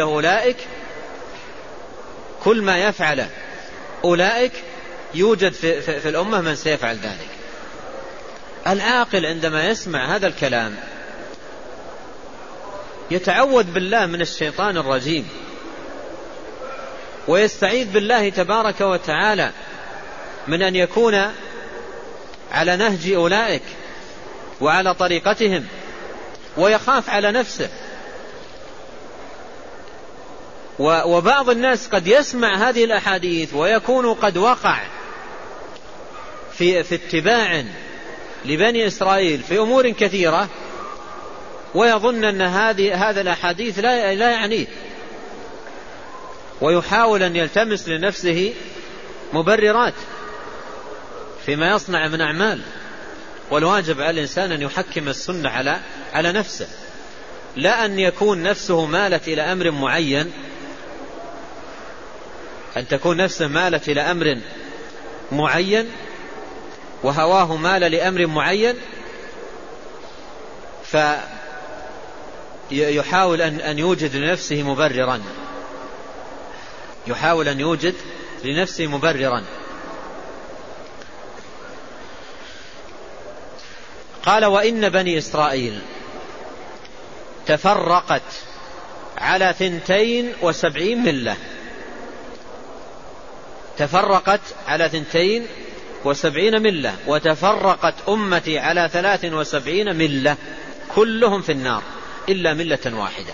يفعل أولئك يوجد في الأمة من سيفعل ذلك. العاقل عندما يسمع هذا الكلام يتعوذ بالله من الشيطان الرجيم، ويستعيذ بالله تبارك وتعالى من أن يكون على نهج أولئك وعلى طريقتهم، ويخاف على نفسه. وبعض الناس قد يسمع هذه الأحاديث ويكون قد وقع في اتباع لبني إسرائيل في أمور كثيرة، ويظن أن هذا الأحاديث لا يعنيه، ويحاول أن يلتمس لنفسه مبررات فيما يصنع من أعمال. والواجب على الإنسان أن يحكم السنة على نفسه، لا أن يكون نفسه مالت إلى أمر معين، أن تكون نفسه مالت إلى أمر معين وهواه مال لأمر معين، فيحاول أن يوجد لنفسه مبررا، يحاول أن يوجد لنفسه مبررا. قال وإن بني إسرائيل تفرقت على 72 ملة، تفرقت على 72 ملة، وتفرقت أمتي على 73 ملة، كلهم في النار إلا ملة واحدة،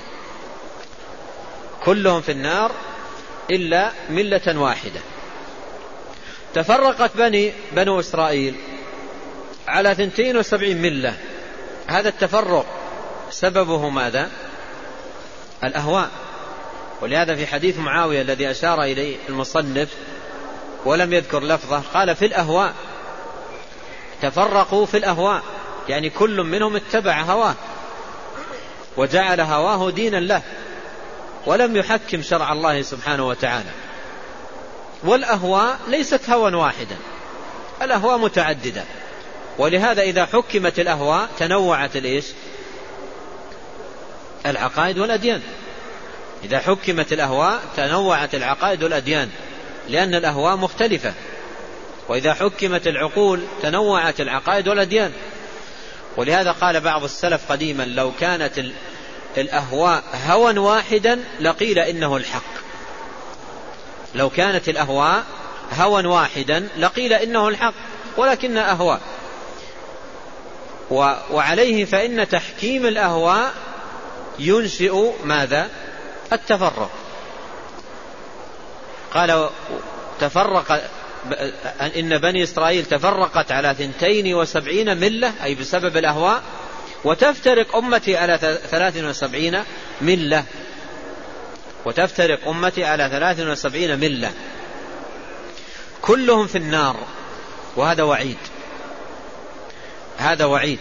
كلهم في النار إلا ملة واحدة. تفرقت بنو إسرائيل على 72 ملة. هذا التفرق سببه ماذا؟ الأهواء. ولهذا في حديث معاوية الذي أشار إليه المصنف ولم يذكر لفظه، قال في الأهواء، تفرقوا في الأهواء، يعني كل منهم اتبع هواه وجعل هواه دينا له، ولم يحكم شرع الله سبحانه وتعالى. والأهواء ليست هوى واحدا، الأهواء متعددة، ولهذا إذا حكمت الأهواء تنوعت العقائد والأديان. إذا حكمت الأهواء تنوعت العقائد والأديان، لأن الأهواء مختلفة. وإذا حكمت العقول تنوعت العقائد والأديان. ولهذا قال بعض السلف قديما لو كانت الأهواء هوى واحدا لقيل إنه الحق، لو كانت الأهواء هوى واحدا لقيل إنه الحق، ولكن أهواء. وعليه فإن تحكيم الأهواء ينشئ ماذا؟ التفرق. قال تفرق إن بني إسرائيل تفرقت على 72 ملة، أي بسبب الأهواء، وتفترق أمتي على 73 ملة، وتفترق أمتي على 73 ملة كلهم في النار. وهذا وعيد، هذا وعيد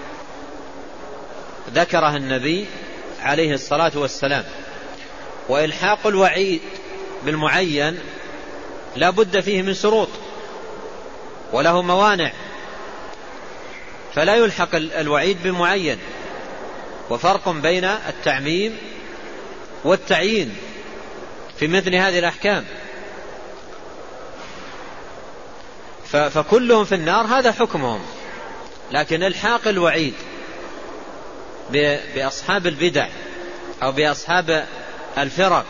ذكره النبي عليه الصلاة والسلام. وإلحاق الوعيد بالمعين لا بد فيه من شروط وله موانع، فلا يلحق الوعيد بمعين. وفرق بين التعميم والتعيين في مثل هذه الأحكام. فكلهم في النار هذا حكمهم، لكن الحاق الوعيد بأصحاب البدع أو بأصحاب الفرق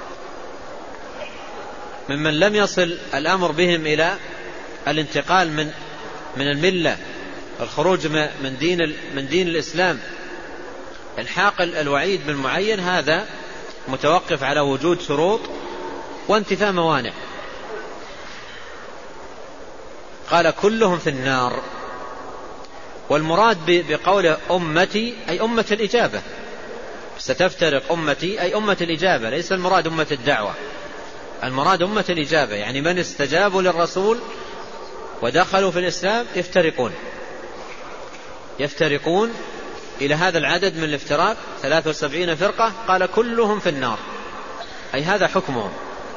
ممن لم يصل الأمر بهم إلى الانتقال من الملة، الخروج من دين الإسلام، الحاق الوعيد بالمعين هذا متوقف على وجود شروط وانتفاء موانع. قال كلهم في النار، والمراد بقوله أمتي أي أمة الإجابة، ستفترق أمتي أي أمة الإجابة، ليس المراد أمة الدعوة، المراد أمة الإجابة، يعني من استجابوا للرسول ودخلوا في الإسلام يفترقون إلى هذا العدد من الافتراق 73 فرقة. قال كلهم في النار، أي هذا حكمهم،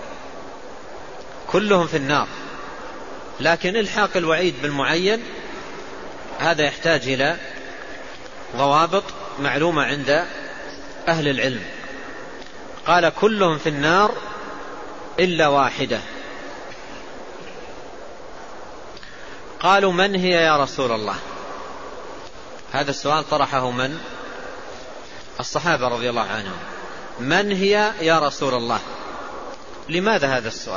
كلهم في النار. لكن الحاق الوعيد بالمعين هذا يحتاج إلى ضوابط معلومة عند أهل العلم. قال كلهم في النار إلا واحدة. قالوا من هي يا رسول الله؟ هذا السؤال طرحه من؟ الصحابة رضي الله عنهم. من هي يا رسول الله؟ لماذا هذا السؤال؟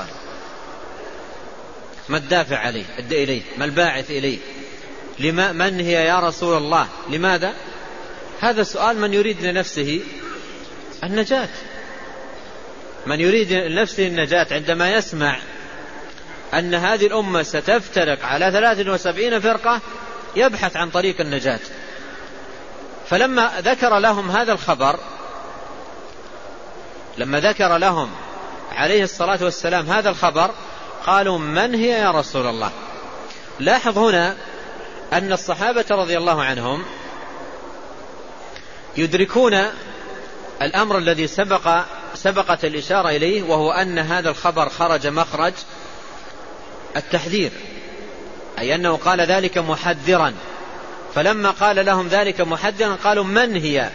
ما الدافع عليه إليه؟ ما الباعث إليه؟ من هي يا رسول الله؟ لماذا؟ هذا سؤال من يريد لنفسه النجاة، من يريد لنفسه النجاة عندما يسمع أن هذه الأمة ستفترق على 73 فرقة يبحث عن طريق النجاة. فلما ذكر لهم هذا الخبر، لما ذكر لهم عليه الصلاة والسلام هذا الخبر، قالوا من هي يا رسول الله؟ لاحظ هنا أن الصحابة رضي الله عنهم يدركون الأمر الذي سبقت الإشارة إليه، وهو أن هذا الخبر خرج مخرج التحذير، أي أنه قال ذلك محذرا. فلما قال لهم ذلك محذرا قالوا من هي،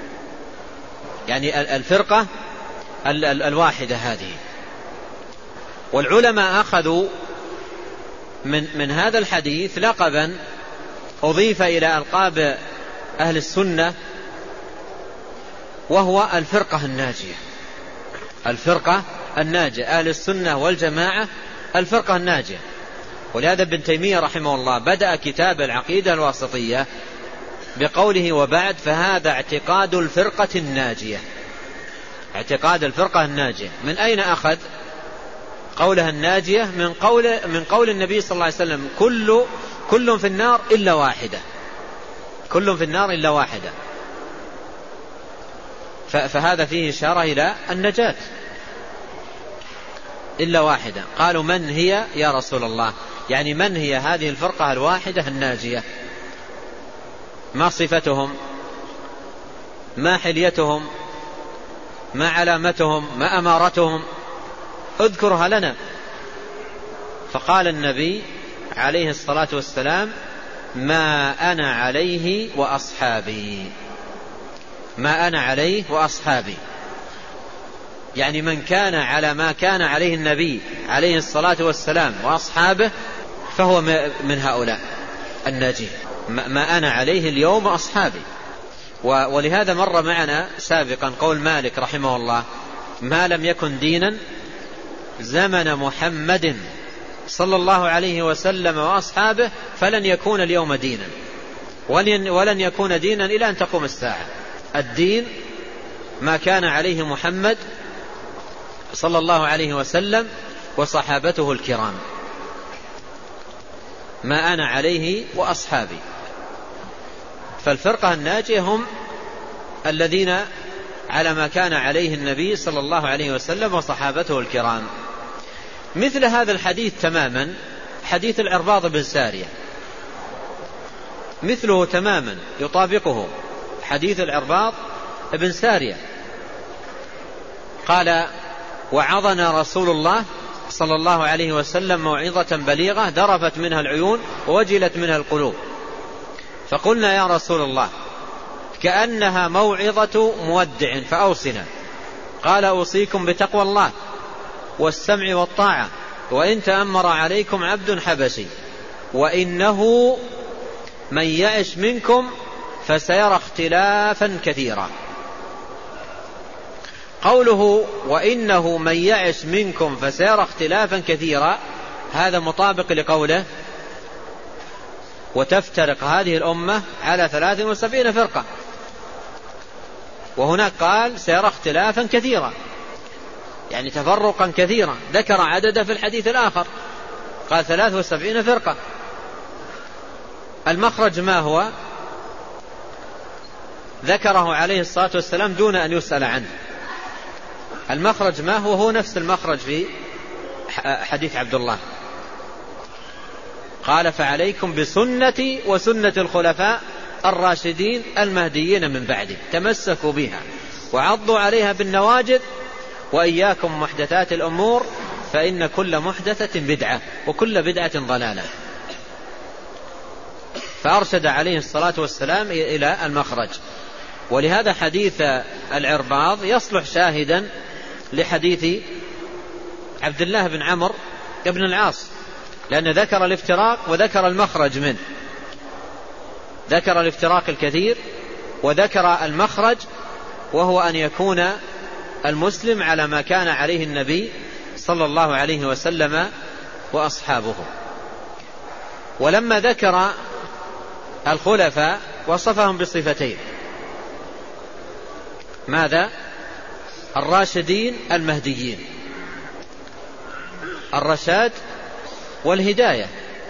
يعني الفرقة الواحدة هذه. والعلماء أخذوا من هذا الحديث لقبا أضيف إلى ألقاب أهل السنة، وهو الفرقة الناجية. الفرقة الناجية، أهل السنة والجماعة الفرقة الناجية. ولهذا ابن تيمية رحمه الله بدأ كتاب العقيدة الواسطية بقوله وبعد فهذا اعتقاد الفرقة الناجية. اعتقاد الفرقة الناجية من أين أخذ قولها الناجية؟ من قول النبي صلى الله عليه وسلم كل في النار إلا واحدة، كل في النار إلا واحدة. فهذا فيه إشارة إلى النجاة، إلا واحدة. قالوا من هي يا رسول الله؟ يعني من هي هذه الفرقة الواحدة الناجية؟ ما صفتهم؟ ما حليتهم؟ ما علامتهم؟ ما أمارتهم؟ اذكرها لنا. فقال النبي عليه الصلاة والسلام ما أنا عليه وأصحابي. ما أنا عليه وأصحابي، يعني من كان على ما كان عليه النبي عليه الصلاة والسلام وأصحابه فهو من هؤلاء الناجين. ما أنا عليه اليوم وأصحابي. ولهذا مر معنا سابقا قول مالك رحمه الله ما لم يكن دينا زمن محمد صلى الله عليه وسلم وأصحابه فلن يكون اليوم دينا، ولن يكون دينا إلى أن تقوم الساعة. الدين ما كان عليه محمد صلى الله عليه وسلم وصحابته الكرام. ما أنا عليه وأصحابي. فالفرقة الناجية هم الذين على ما كان عليه النبي صلى الله عليه وسلم وصحابته الكرام. مثل هذا الحديث تماما حديث العرباض بن سارية، مثله تماما يطابقه حديث العرباض بن سارية. قال: وعظنا رسول الله صلى الله عليه وسلم موعظة بليغة ذرفت منها العيون ووجلت منها القلوب، فقلنا يا رسول الله كأنها موعظة مودع فأوصنا. قال: أوصيكم بتقوى الله والسمع والطاعة وإن تأمر عليكم عبد حبشي وإنه من يعش منكم فسيرى اختلافا كثيرا. قوله وإنه من يعش منكم فسيرى اختلافا كثيرا هذا مطابق لقوله وتفترق هذه الأمة على 73 فرقة، وهناك قال سيرى اختلافا كثيرا يعني تفرقا كثيرا، ذكر عدده في الحديث الآخر قال 73 فرقة. المخرج ما هو؟ ذكره عليه الصلاة والسلام دون أن يسأل عنه. المخرج ما هو؟ هو نفس المخرج في حديث عبد الله. قال: فعليكم بسنتي وسنة الخلفاء الراشدين المهديين من بعدي تمسكوا بها وعضوا عليها بالنواجذ وإياكم محدثات الأمور فإن كل محدثة بدعة وكل بدعة ضلالة. فأرشد عليه الصلاة والسلام إلى المخرج. ولهذا حديث العرباض يصلح شاهدا لحديث عبد الله بن عمرو بن العاص، لأن ذكر الافتراق وذكر المخرج منه، ذكر الافتراق الكثير وذكر المخرج، وهو أن يكون المسلم على ما كان عليه النبي صلى الله عليه وسلم وأصحابه. ولما ذكر الخلفاء وصفهم بصفتين: ماذا؟ الراشدين المهديين، الرشاد والهداية.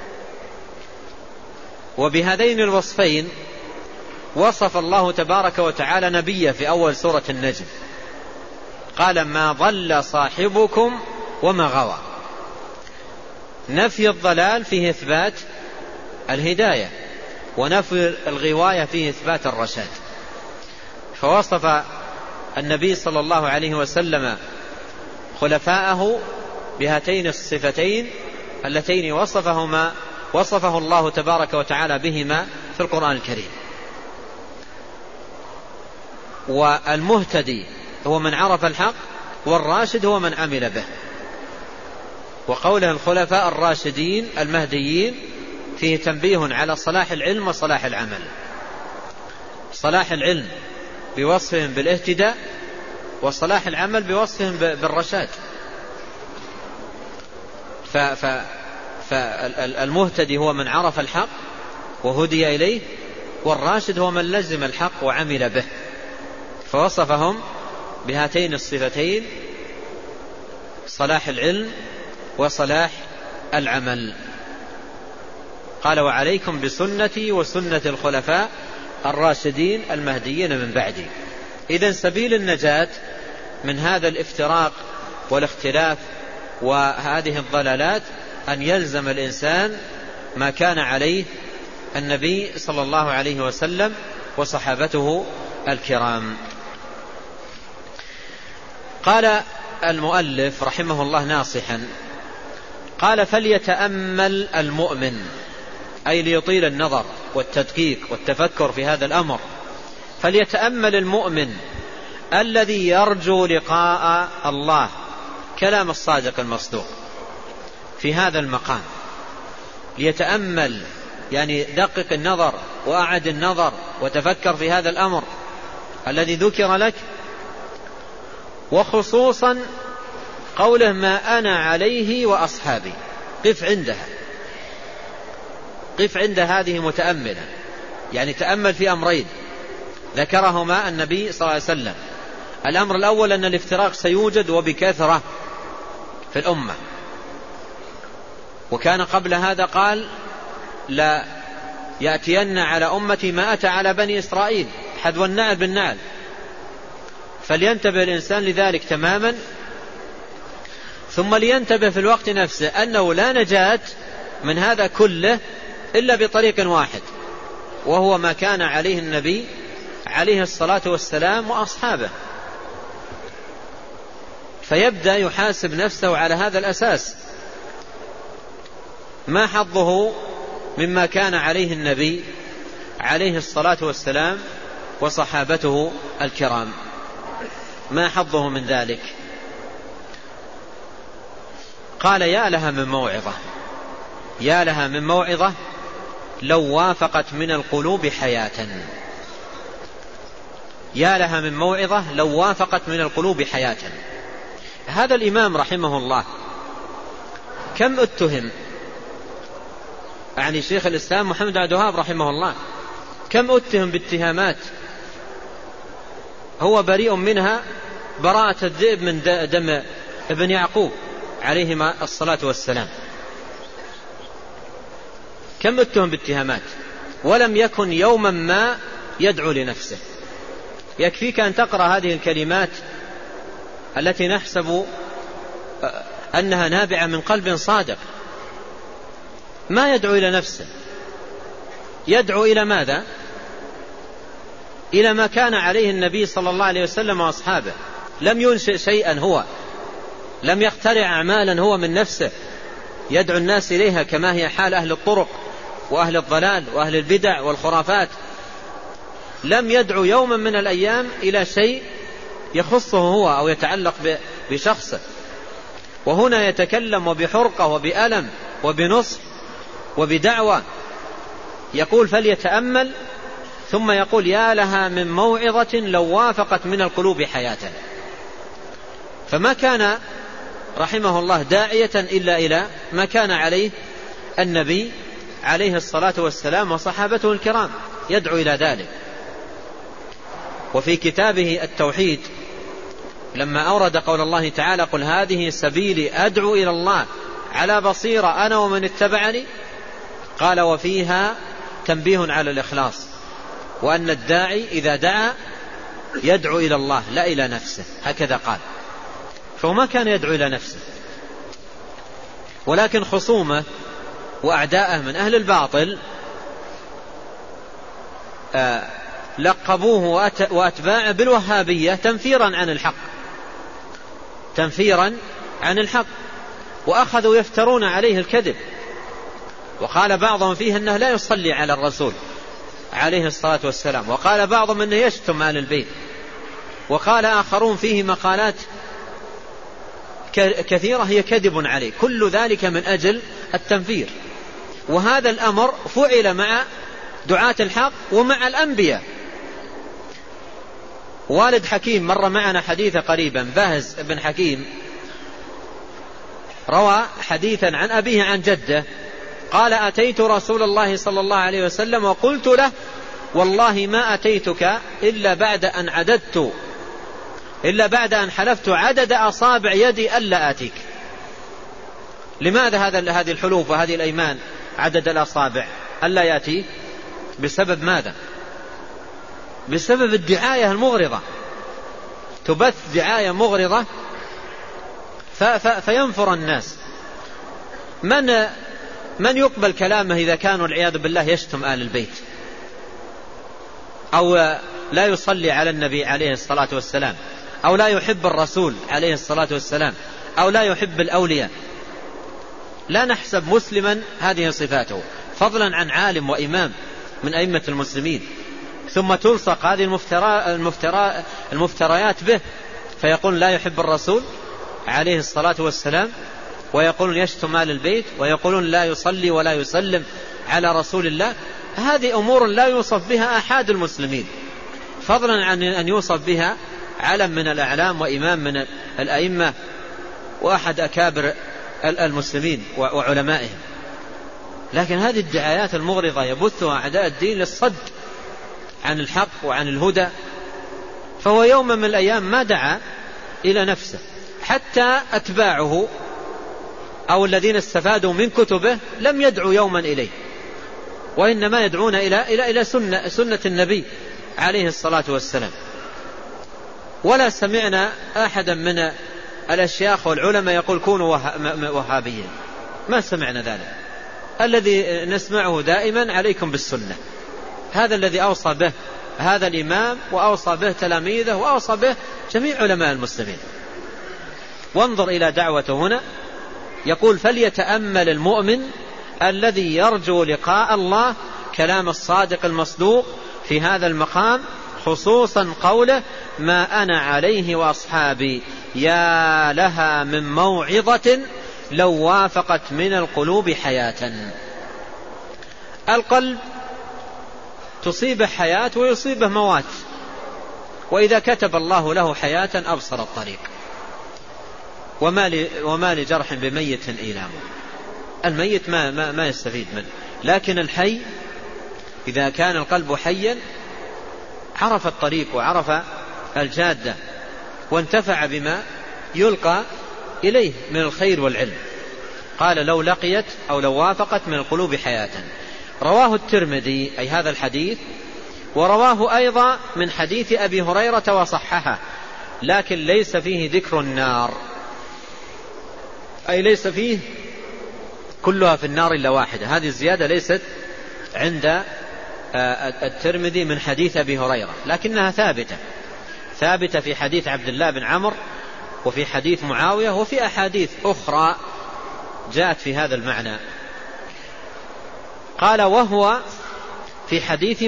وبهذين الوصفين وصف الله تبارك وتعالى نبيه في أول سورة النجم، قال: ما ضل صاحبكم وما غوى. نفي الضلال فيه إثبات الهداية، ونفي الغواية فيه إثبات الرشاد. فوصف النبي صلى الله عليه وسلم خلفاءه بهاتين الصفتين اللتين وصفه الله تبارك وتعالى بهما في القرآن الكريم. والمهتدي هو من عرف الحق، والراشد هو من عمل به. وقوله الخلفاء الراشدين المهديين فيه تنبيه على صلاح العلم وصلاح العمل. صلاح العلم بوصفهم بالاهتداء، وصلاح العمل بوصفهم بالرشاد. فالمهتدي هو من عرف الحق وهدي إليه، والراشد هو من لزم الحق وعمل به. فوصفهم بهاتين الصفتين: صلاح العلم وصلاح العمل. قال: وعليكم بسنتي وسنة الخلفاء الراشدين المهديين من بعدي. إذن سبيل النجاة من هذا الافتراق والاختلاف وهذه الضلالات أن يلزم الإنسان ما كان عليه النبي صلى الله عليه وسلم وصحابته الكرام. قال المؤلف رحمه الله ناصحا، قال: فليتأمل المؤمن، أي ليطيل النظر والتدقيق والتفكر في هذا الأمر. فليتأمل المؤمن الذي يرجو لقاء الله كلام الصادق المصدوق في هذا المقام. ليتأمل يعني دقق النظر وأعد النظر وتفكر في هذا الأمر الذي ذكر لك، وخصوصا قوله: ما أنا عليه وأصحابي. قف عندها، قف عند هذه متأملا، يعني تأمل في أمرين ذكرهما النبي صلى الله عليه وسلم. الأمر الأول أن الافتراق سيوجد وبكثرة في الأمة، وكان قبل هذا قال: لا يأتين على أمتي ما أتى على بني إسرائيل، حذو النعل بالنعل. فلينتبه الإنسان لذلك تماما. ثم لينتبه في الوقت نفسه أنه لا نجاة من هذا كله إلا بطريق واحد، وهو ما كان عليه النبي عليه الصلاة والسلام وأصحابه. فيبدأ يحاسب نفسه على هذا الأساس: ما حظه مما كان عليه النبي عليه الصلاة والسلام وصحابته الكرام؟ ما حظه من ذلك؟ قال: يا لها من موعظة، يا لها من موعظة لو وافقت من القلوب حياة. يا لها من موعظة لو وافقت من القلوب حياة. هذا الإمام رحمه الله كم اتهم، يعني شيخ الإسلام محمد بن عبد الوهاب رحمه الله كم اتهم باتهامات هو بريء منها براءة الذئب من دم ابن يعقوب عليهما الصلاة والسلام. كم اتهم باتهامات ولم يكن يوما ما يدعو لنفسه. يكفيك أن تقرأ هذه الكلمات التي نحسب أنها نابعة من قلب صادق. ما يدعو إلى نفسه، يدعو إلى ماذا؟ إلى ما كان عليه النبي صلى الله عليه وسلم وأصحابه. لم ينشئ شيئا هو، لم يخترع أعمالا هو من نفسه يدعو الناس إليها كما هي حال أهل الطرق وأهل الضلال وأهل البدع والخرافات. لم يدعو يوما من الأيام إلى شيء يخصه هو أو يتعلق بشخصه. وهنا يتكلم وبحرقة وبألم وبنصح وبدعوة. يقول: فليتأمل، ثم يقول: يا لها من موعظة لو وافقت من القلوب حياة. فما كان رحمه الله داعية إلا إلى ما كان عليه النبي عليه الصلاة والسلام وصحابته الكرام، يدعو إلى ذلك. وفي كتابه التوحيد لما أورد قول الله تعالى: قل هذه سبيلي أدعو إلى الله على بصيرة أنا ومن اتبعني، قال: وفيها تنبيه على الإخلاص، وأن الداعي إذا دعا يدعو إلى الله لا إلى نفسه، هكذا قال. فهو ما كان يدعو إلى نفسه، ولكن خصومه وأعداءه من أهل الباطل لقبوه وأتباعه بالوهابية تنفيرا عن الحق، تنفيرا عن الحق، وأخذوا يفترون عليه الكذب. وقال بعضهم فيه أنه لا يصلي على الرسول عليه الصلاة والسلام، وقال بعضهم أنه يشتم آل البيت، وقال آخرون فيه مقالات كثيرة هي كذب عليه. كل ذلك من أجل التنفير. وهذا الأمر فعل مع دعاة الحق ومع الأنبياء. والد حكيم مر معنا حديث قريبا، باهز بن حكيم روى حديثا عن أبيه عن جده قال: أتيت رسول الله صلى الله عليه وسلم وقلت له: والله ما أتيتك إلا بعد أن حلفت عدد أصابع يدي ألا آتيك. لماذا هذه الحلوف وهذه الأيمان عدد الأصابع ألا يأتي؟ بسبب ماذا؟ بسبب الدعاية المغرضة. تبث دعاية مغرضة فينفر الناس. من يقبل كلامه إذا كانوا والعياذ بالله يشتم آل البيت أو لا يصلي على النبي عليه الصلاة والسلام أو لا يحب الرسول عليه الصلاة والسلام أو لا يحب الأولياء؟ لا نحسب مسلما هذه صفاته، فضلا عن عالم وإمام من أئمة المسلمين، ثم تلصق هذه المفتريات به، فيقول لا يحب الرسول عليه الصلاة والسلام، ويقولون يشتم آل البيت، ويقولون لا يصلي ولا يسلم على رسول الله. هذه أمور لا يوصف بها أحد المسلمين، فضلا عن أن يوصف بها علم من الأعلام وإمام من الأئمة وأحد أكابر المسلمين وعلمائهم. لكن هذه الدعايات المغرضة يبثها أعداء الدين للصد عن الحق وعن الهدى. فهو يوم من الأيام ما دعا إلى نفسه، حتى أتباعه أو الذين استفادوا من كتبه لم يدعوا يوما إليه، وإنما يدعون إلى سنة النبي عليه الصلاة والسلام. ولا سمعنا أحدا من الأشياخ والعلماء يقول كونوا وهابيين، ما سمعنا ذلك. الذي نسمعه دائما عليكم بالسنة، هذا الذي أوصى به هذا الإمام، وأوصى به تلاميذه، وأوصى به جميع علماء المسلمين. وانظر إلى دعوته هنا، يقول فليتأمل المؤمن الذي يرجو لقاء الله كلام الصادق المصدوق في هذا المقام، خصوصا قوله ما أنا عليه وأصحابي، يا لها من موعظة لو وافقت من القلوب حياة. القلب تصيبه حياة ويصيبه موات، وإذا كتب الله له حياة أبصر الطريق. وما لجرح بميت إيلام، الميت ما يستفيد منه، لكن الحي إذا كان القلب حيا عرف الطريق وعرف الجادة وانتفع بما يلقى إليه من الخير والعلم. قال لو لقيت أو لو وافقت من القلوب حياة. رواه الترمذي أي هذا الحديث، ورواه أيضا من حديث أبي هريرة وصححه، لكن ليس فيه ذكر النار، أي ليس فيه كلها في النار إلا واحدة. هذه الزيادة ليست عند الترمذي من حديث أبي هريرة، لكنها ثابتة في حديث عبد الله بن عمرو، وفي حديث معاوية، وفي أحاديث أخرى جاءت في هذا المعنى. قال وهو في حديث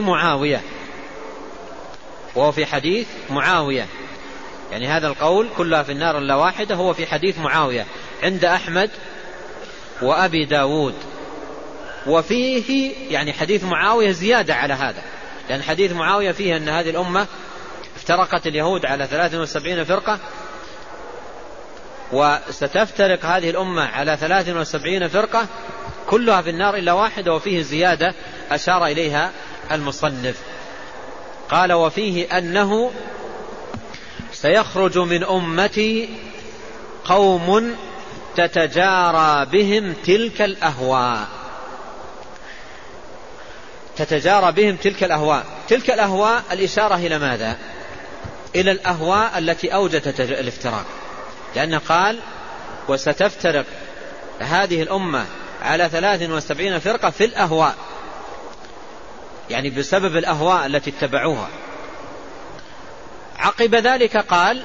معاوية، يعني هذا القول كلها في النار إلا واحدة هو في حديث معاوية عند أحمد وأبي داود. وفيه يعني حديث معاوية زيادة على هذا، لأن حديث معاوية فيه أن هذه الأمة افترقت اليهود على 73 فرقة، وستفترق هذه الأمة على 73 فرقة كلها في النار إلا واحدة، وفيه زيادة أشار إليها المصنف. قال وفيه أنه سيخرج من أمتي قوم تتجارى بهم تلك الأهواء. تلك الأهواء الإشارة إلى ماذا؟ إلى الأهواء التي أوجدت الافتراق، لأنه قال وستفترق هذه الأمة على 73 فرقة في الأهواء، يعني بسبب الأهواء التي اتبعوها. عقب ذلك قال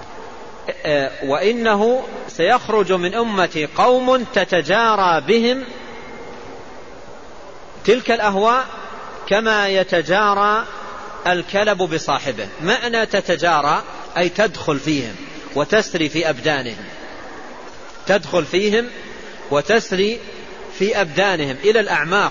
وإنه سيخرج من أمتي قوم تتجارى بهم تلك الأهواء كما يتجارى الكلب بصاحبه. معنى تتجارى أي تدخل فيهم وتسري في أبدانهم، تدخل فيهم وتسري في أبدانهم إلى الأعماق.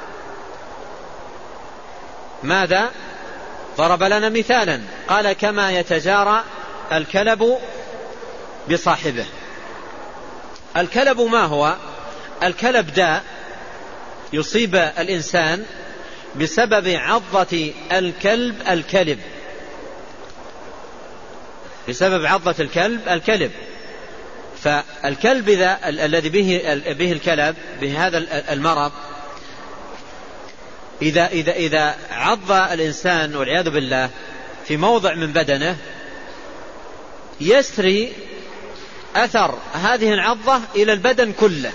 ماذا؟ ضرب لنا مثالا، قال كما يتجارى الكلب بصاحبه. الكلب ما هو؟ الكلب داء يصيب الإنسان بسبب عضة الكلب، بسبب عضة الكلب. فالكلب الذي به الكلب بهذا المرض إذا عض الإنسان والعياذ بالله في موضع من بدنه، يسري أثر هذه العضة إلى البدن كله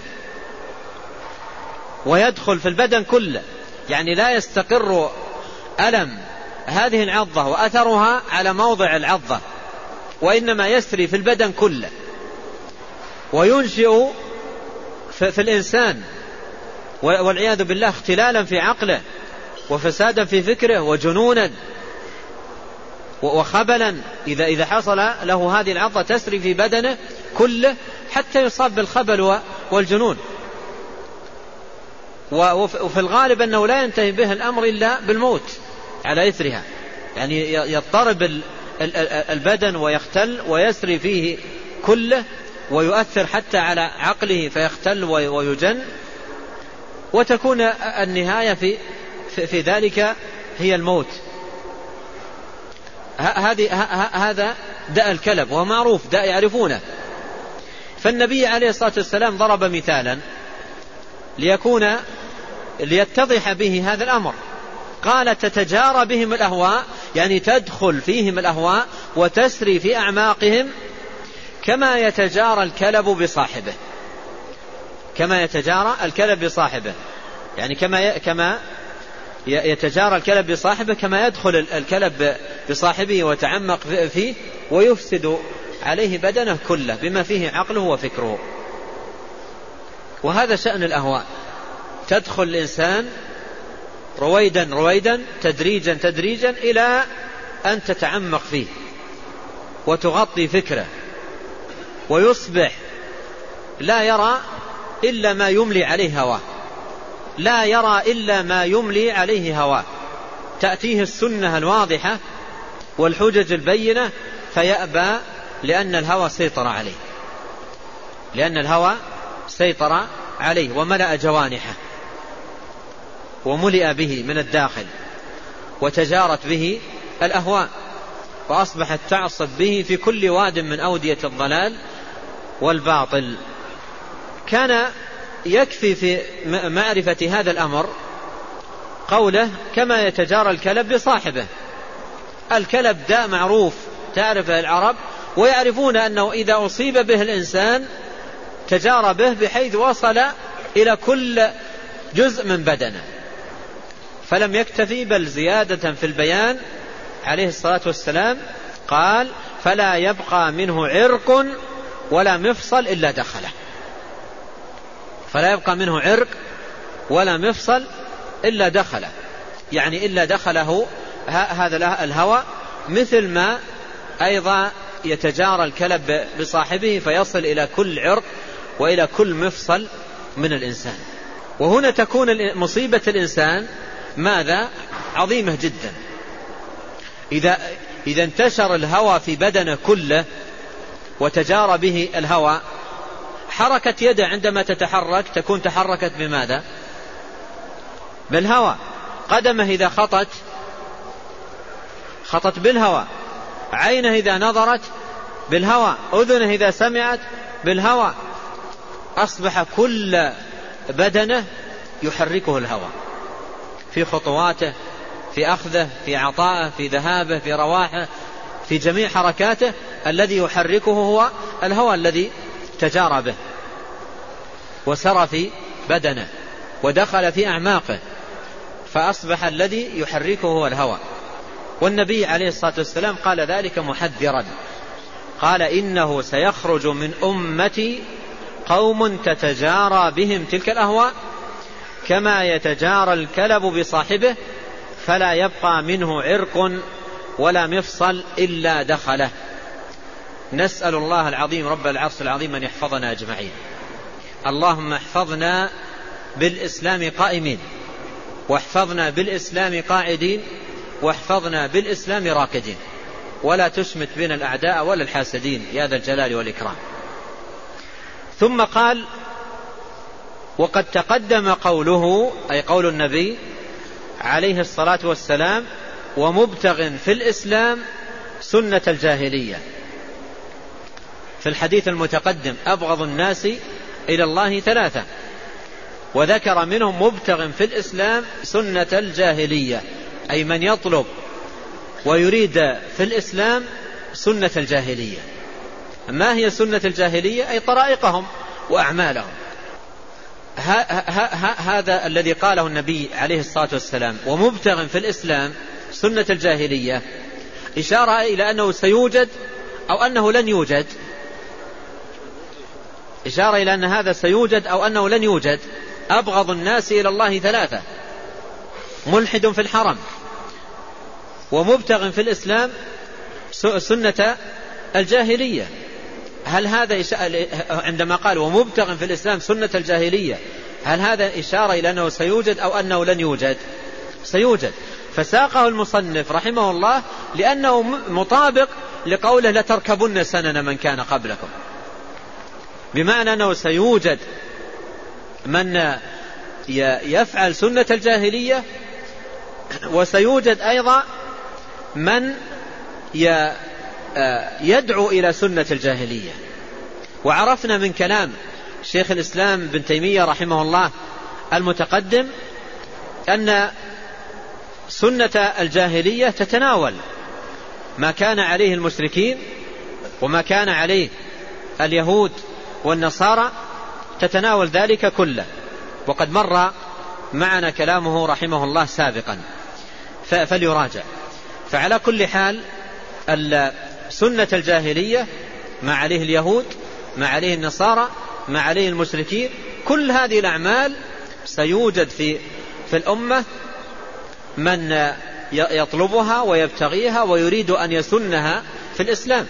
ويدخل في البدن كله، يعني لا يستقر ألم هذه العضة وأثرها على موضع العضة، وإنما يسري في البدن كله، وينشئ في الإنسان والعياذ بالله اختلالا في عقله وفسادا في فكره وجنونا وخبلا إذا حصل له هذه العضة تسري في بدنه كله حتى يصاب بالخبل والجنون. وفي الغالب أنه لا ينتهي به الأمر إلا بالموت على إثرها، يعني يضطرب البدن ويختل ويسري فيه كله ويؤثر حتى على عقله فيختل ويجن، وتكون النهاية في ذلك هي الموت. هذا داء الكلب وهو معروف، داء يعرفونه. فالنبي عليه الصلاة والسلام ضرب مثالا ليكون ليتضح به هذا الأمر. قال تتجارى بهم الأهواء، يعني تدخل فيهم الأهواء وتسري في أعماقهم كما يتجارى الكلب بصاحبه. كما يتجارى الكلب بصاحبه، يعني كما يتجارى الكلب بصاحبه، كما يدخل الكلب بصاحبه وتعمق فيه ويفسد عليه بدنه كله بما فيه عقله وفكره. وهذا شأن الأهواء، تدخل الإنسان رويدا رويدا تدريجا تدريجا إلى أن تتعمق فيه وتغطي فكره، ويصبح لا يرى إلا ما يملي عليه هواه، لا يرى إلا ما يملي عليه هواه. تأتيه السنة الواضحة والحجج البينة فيأبى، لأن الهوى سيطر عليه، لأن الهوى سيطر عليه وملأ جوانحه وملئ به من الداخل، وتجارت به الأهواء، وأصبحت تعصب به في كل واد من أودية الضلال والباطل. كان يكفي في معرفة هذا الأمر قوله كما يتجارى الكلب بصاحبه. الكلب داء معروف تعرفه العرب، ويعرفون أنه إذا أصيب به الإنسان تجارى به بحيث وصل إلى كل جزء من بدنه. فلم يكتفي بل زيادة في البيان عليه الصلاة والسلام قال فلا يبقى منه عرق ولا مفصل إلا دخله. فلا يبقى منه عرق ولا مفصل إلا دخله، يعني إلا دخله هذا الهوى، مثل ما أيضا يتجارى الكلب بصاحبه فيصل إلى كل عرق وإلى كل مفصل من الإنسان. وهنا تكون مصيبة الإنسان ماذا؟ عظيمة جدا. إذا انتشر الهوى في بدنه كله وتجارى به الهوى، حركة يده عندما تتحرك تكون تحركت بماذا؟ بالهوى. قدمه إذا خطت بالهوى، عينه إذا نظرت بالهوى، أذنه إذا سمعت بالهوى. أصبح كل بدنه يحركه الهوى في خطواته، في أخذه، في عطائه، في ذهابه، في رواحه، في جميع حركاته. الذي يحركه هو الهوى الذي تجارى به وسرى في بدنه ودخل في أعماقه، فأصبح الذي يحركه هو الهوى. والنبي عليه الصلاة والسلام قال ذلك محذرا، قال إنه سيخرج من أمتي قوم تتجارى بهم تلك الأهواء كما يتجارى الكلب بصاحبه فلا يبقى منه عرق ولا مفصل إلا دخله. نسأل الله العظيم رب العرش العظيم أن يحفظنا أجمعين. اللهم احفظنا بالإسلام قائمين، واحفظنا بالإسلام قاعدين، واحفظنا بالإسلام راكدين، ولا تشمت بنا الأعداء ولا الحاسدين يا ذا الجلال والإكرام. ثم قال وقد تقدم قوله، أي قول النبي عليه الصلاة والسلام ومبتغ في الإسلام سنة الجاهلية. في الحديث المتقدم أبغض الناس إلى الله ثلاثة، وذكر منهم مبتغ في الإسلام سنة الجاهلية، أي من يطلب ويريد في الإسلام سنة الجاهلية. ما هي سنة الجاهلية؟ أي طرائقهم وأعمالهم. هذا الذي قاله النبي عليه الصلاة والسلام ومبتغ في الإسلام سنة الجاهلية، إشارة إلى أنه سيوجد أو أنه لن يوجد، إشارة إلى أن هذا سيوجد أو أنه لن يوجد. أبغض الناس إلى الله ثلاثة: ملحد في الحرم، ومبتغ في الإسلام سنة الجاهلية. هل هذا عندما قال ومبتغ في الإسلام سنة الجاهلية، هل هذا إشارة إلى أنه سيوجد أو أنه لن يوجد؟ سيوجد. فساقه المصنف رحمه الله لأنه مطابق لقوله لتركبن سنن من كان قبلكم، بمعنى أنه سيوجد من يفعل سنة الجاهلية، وسيوجد أيضا من يدعو إلى سنة الجاهلية. وعرفنا من كلام شيخ الإسلام بن تيمية رحمه الله المتقدم أن سنة الجاهلية تتناول ما كان عليه المشركين وما كان عليه اليهود والنصارى، تتناول ذلك كله، وقد مر معنا كلامه رحمه الله سابقا فليراجع. فعلى كل حال سنة الجاهلية ما عليه اليهود ما عليه النصارى ما عليه المشركين، كل هذه الأعمال سيوجد في الأمة من يطلبها ويبتغيها ويريد أن يسنها في الإسلام.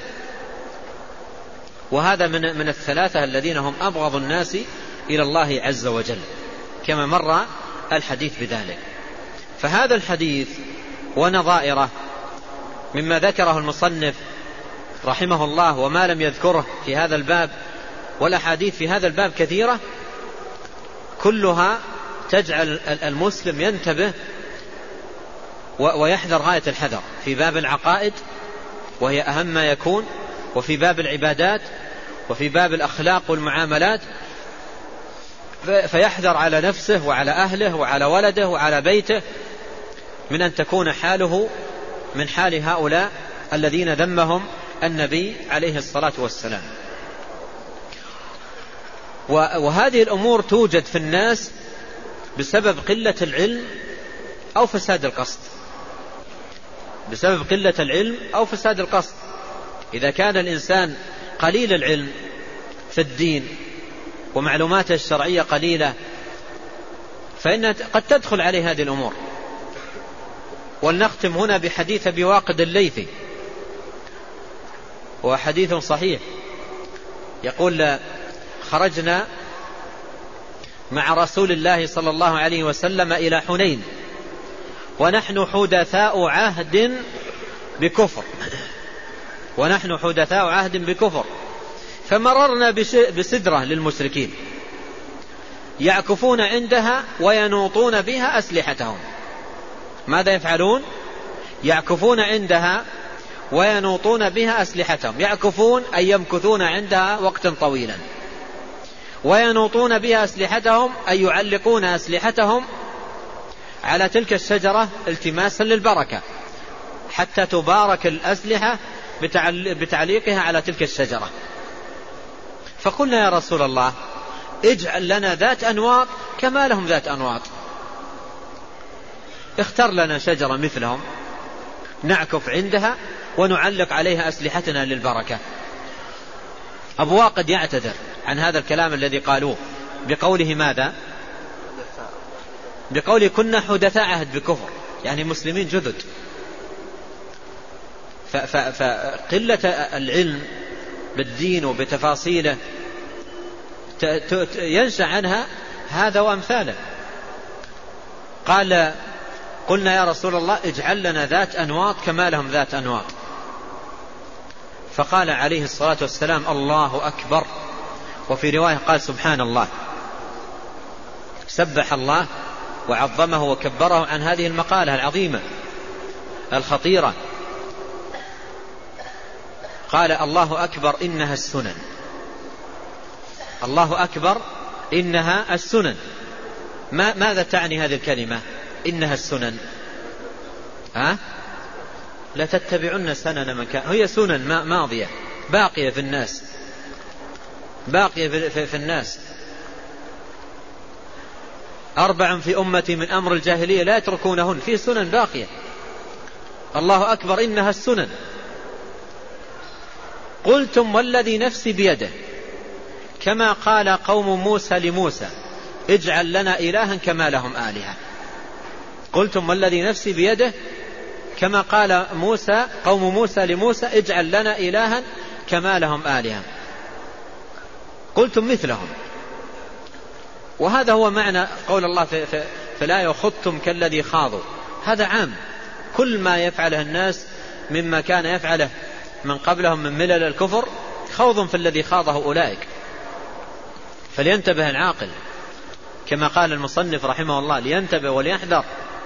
وهذا من الثلاثة الذين هم أبغض الناس إلى الله عز وجل، كما مر الحديث بذلك. فهذا الحديث ونظائره مما ذكره المصنف رحمه الله وما لم يذكره في هذا الباب، والأحاديث في هذا الباب كثيرة، كلها تجعل المسلم ينتبه ويحذر غاية الحذر في باب العقائد، وهي أهم ما يكون، وفي باب العبادات، وفي باب الأخلاق والمعاملات، فيحذر على نفسه وعلى أهله وعلى ولده وعلى بيته من أن تكون حاله من حال هؤلاء الذين ذمهم النبي عليه الصلاة والسلام. وهذه الأمور توجد في الناس بسبب قلة العلم أو فساد القصد، بسبب قلة العلم أو فساد القصد. إذا كان الإنسان قليل العلم في الدين ومعلوماته الشرعية قليلة، فإن قد تدخل عليه هذه الأمور. ولنختم هنا بحديث أبي واقد الليثي، وحديث صحيح، يقول: خرجنا مع رسول الله صلى الله عليه وسلم إلى حنين ونحن حدثاء عهد بكفر، ونحن حدثاء عهد بكفر، فمررنا بسدرة للمشركين يعكفون عندها وينوطون بها أسلحتهم. ماذا يفعلون؟ يعكفون عندها وينوطون بها أسلحتهم. يعكفون أي يمكثون عندها وقتا طويلا، وينوطون بها أسلحتهم أي يعلقون أسلحتهم على تلك الشجرة التماسا للبركة، حتى تبارك الأسلحة بتعليقها على تلك الشجرة. فقلنا: يا رسول الله، اجعل لنا ذات أنواط كما لهم ذات أنواط، اختر لنا شجرة مثلهم نعكف عندها ونعلق عليها أسلحتنا للبركة. أبو واقد يعتذر عن هذا الكلام الذي قالوه بقوله ماذا؟ بقوله: كنا حدثاء عهد بكفر، يعني مسلمين جدد. فقلة العلم بالدين وبتفاصيله ينشأ عنها هذا وأمثاله. قال: قلنا: يا رسول الله، اجعل لنا ذات أنواط كما لهم ذات أنواط. فقال عليه الصلاة والسلام: الله أكبر. وفي رواية قال: سبحان الله. سبح الله وعظمه وكبره عن هذه المقالة العظيمة الخطيرة. قال: الله أكبر إنها السنن. الله أكبر إنها السنن. ماذا تعني هذه الكلمة إنها السنن؟ لا تتبعن سنن من كان. هي سنن ماضية باقية في الناس، باقية في الناس. 4 في أمتي من أمر الجاهلية لا يتركونهن، في سنن باقية. الله أكبر إنها السنن. قلتم والذي نفسي بيده، كما قال قوم موسى لموسى: اجعل لنا إلها كما لهم آلهة. قلتم والذي نفسي بيده، كما قال قوم موسى لموسى: اجعل لنا إلها كما لهم آلهة. قلتم مثلهم. وهذا هو معنى قول الله فلا يخضتم كالذي خاضوا. هذا عام، كل ما يفعله الناس مما كان يفعله من قبلهم من ملل الكفر خوض في الذي خاضه أولئك. فلينتبه العاقل كما قال المصنف رحمه الله، لينتبه وليحذر.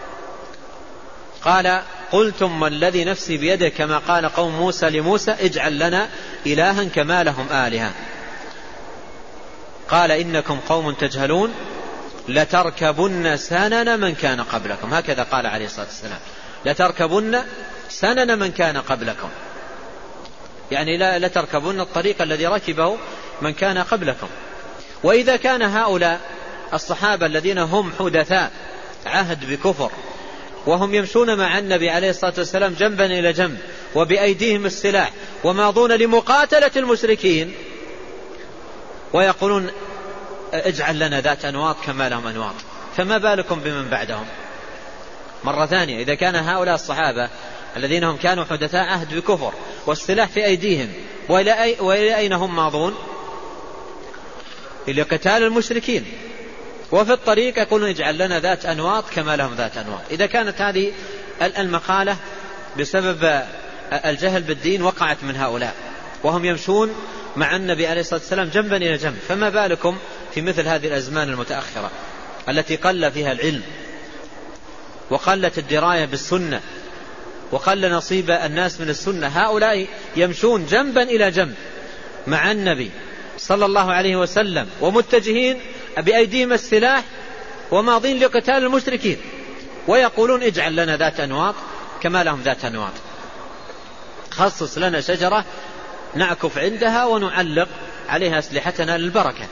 قال: قلتم والذي نفسي بيده، كما قال قوم موسى لموسى: اجعل لنا إلها كما لهم آلهة. قال: إنكم قوم تجهلون لتركبن سنن من كان قبلكم، هكذا قال عليه الصلاة والسلام، لتركبن سنن من كان قبلكم، يعني لتركبن الطريق الذي ركبه من كان قبلكم. وإذا كان هؤلاء الصحابة الذين هم حدثاء عهد بكفر وهم يمشون مع النبي عليه الصلاة والسلام جنبا إلى جنب وبأيديهم السلاح وماضون لمقاتلة المشركين ويقولون اجعل لنا ذات أنواط كما لهم أنواط، فما بالكم بمن بعدهم؟ مرة ثانية، إذا كان هؤلاء الصحابة الذين هم كانوا حدثاء عهد بكفر والسلاح في أيديهم وإلى أين هم ماضون؟ إلى قتال المشركين، وفي الطريق يقولون اجعل لنا ذات أنواط كما لهم ذات أنواط. إذا كانت هذه المقالة بسبب الجهل بالدين وقعت من هؤلاء وهم يمشون مع النبي عليه الصلاة والسلام جنبا إلى جنب، فما بالكم في مثل هذه الأزمان المتأخرة التي قل فيها العلم وقلت الدراية بالسنة وقل نصيب الناس من السنة؟ هؤلاء يمشون جنبا إلى جنب مع النبي صلى الله عليه وسلم ومتجهين بأيديهم السلاح وماضين لقتال المشركين ويقولون اجعل لنا ذات أنواط كما لهم ذات أنواط، خصص لنا شجرة نعكف عندها ونعلق عليها أسلحتنا للبركة.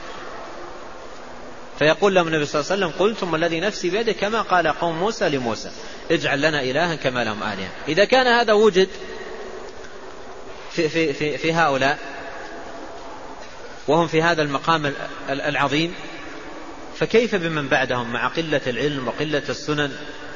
فيقول لهم النبي صلى الله عليه وسلم قل ثم الذي نفسي بيده كما قال قوم موسى لموسى اجعل لنا إلها كما لهم آلهة. إذا كان هذا وجد في هؤلاء وهم في هذا المقام العظيم، فكيف بمن بعدهم مع قلة العلم وقلة السنن؟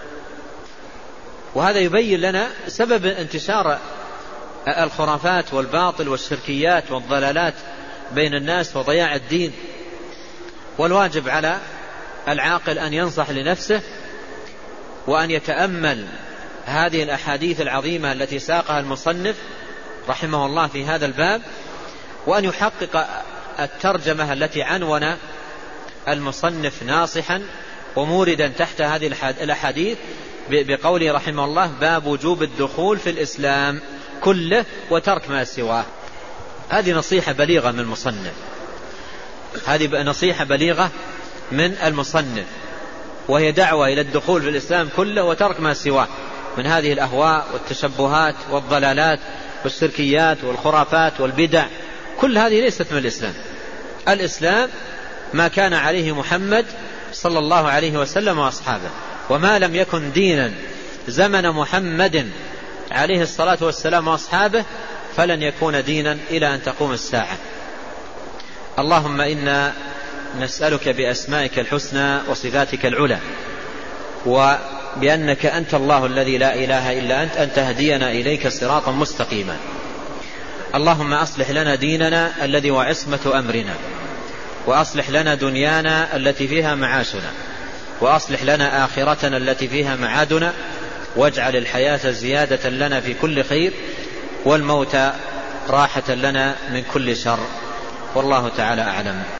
وهذا يبين لنا سبب انتشار الخرافات والباطل والشركيات والضلالات بين الناس وضياع الدين. والواجب على العاقل أن ينصح لنفسه وأن يتأمل هذه الأحاديث العظيمة التي ساقها المصنف رحمه الله في هذا الباب، وأن يحقق الترجمة التي عنون المصنف ناصحا وموردا تحت هذه الأحاديث بقوله رحمه الله باب وجوب الدخول في الإسلام كله وترك ما سواه. هذه نصيحة بليغة من المصنف، هذه نصيحة بليغة من المصنف، وهي دعوة إلى الدخول في الإسلام كله وترك ما سواه من هذه الأهواء والتشبهات والضلالات والشركيات والخرافات والبدع. كل هذه ليست من الإسلام. الإسلام ما كان عليه محمد صلى الله عليه وسلم وأصحابه، وما لم يكن دينا زمن محمد عليه الصلاة والسلام وأصحابه فلن يكون دينا إلى أن تقوم الساعة. اللهم إنا نسألك بأسمائك الحسنى وصفاتك العلى وبأنك أنت الله الذي لا إله إلا أنت أن تهدينا إليك صراطا مستقيما. اللهم أصلح لنا ديننا الذي هو عصمة أمرنا، وأصلح لنا دنيانا التي فيها معاشنا، وأصلح لنا آخرتنا التي فيها معادنا، واجعل الحياة زيادة لنا في كل خير والموت راحة لنا من كل شر. والله تعالى أعلم.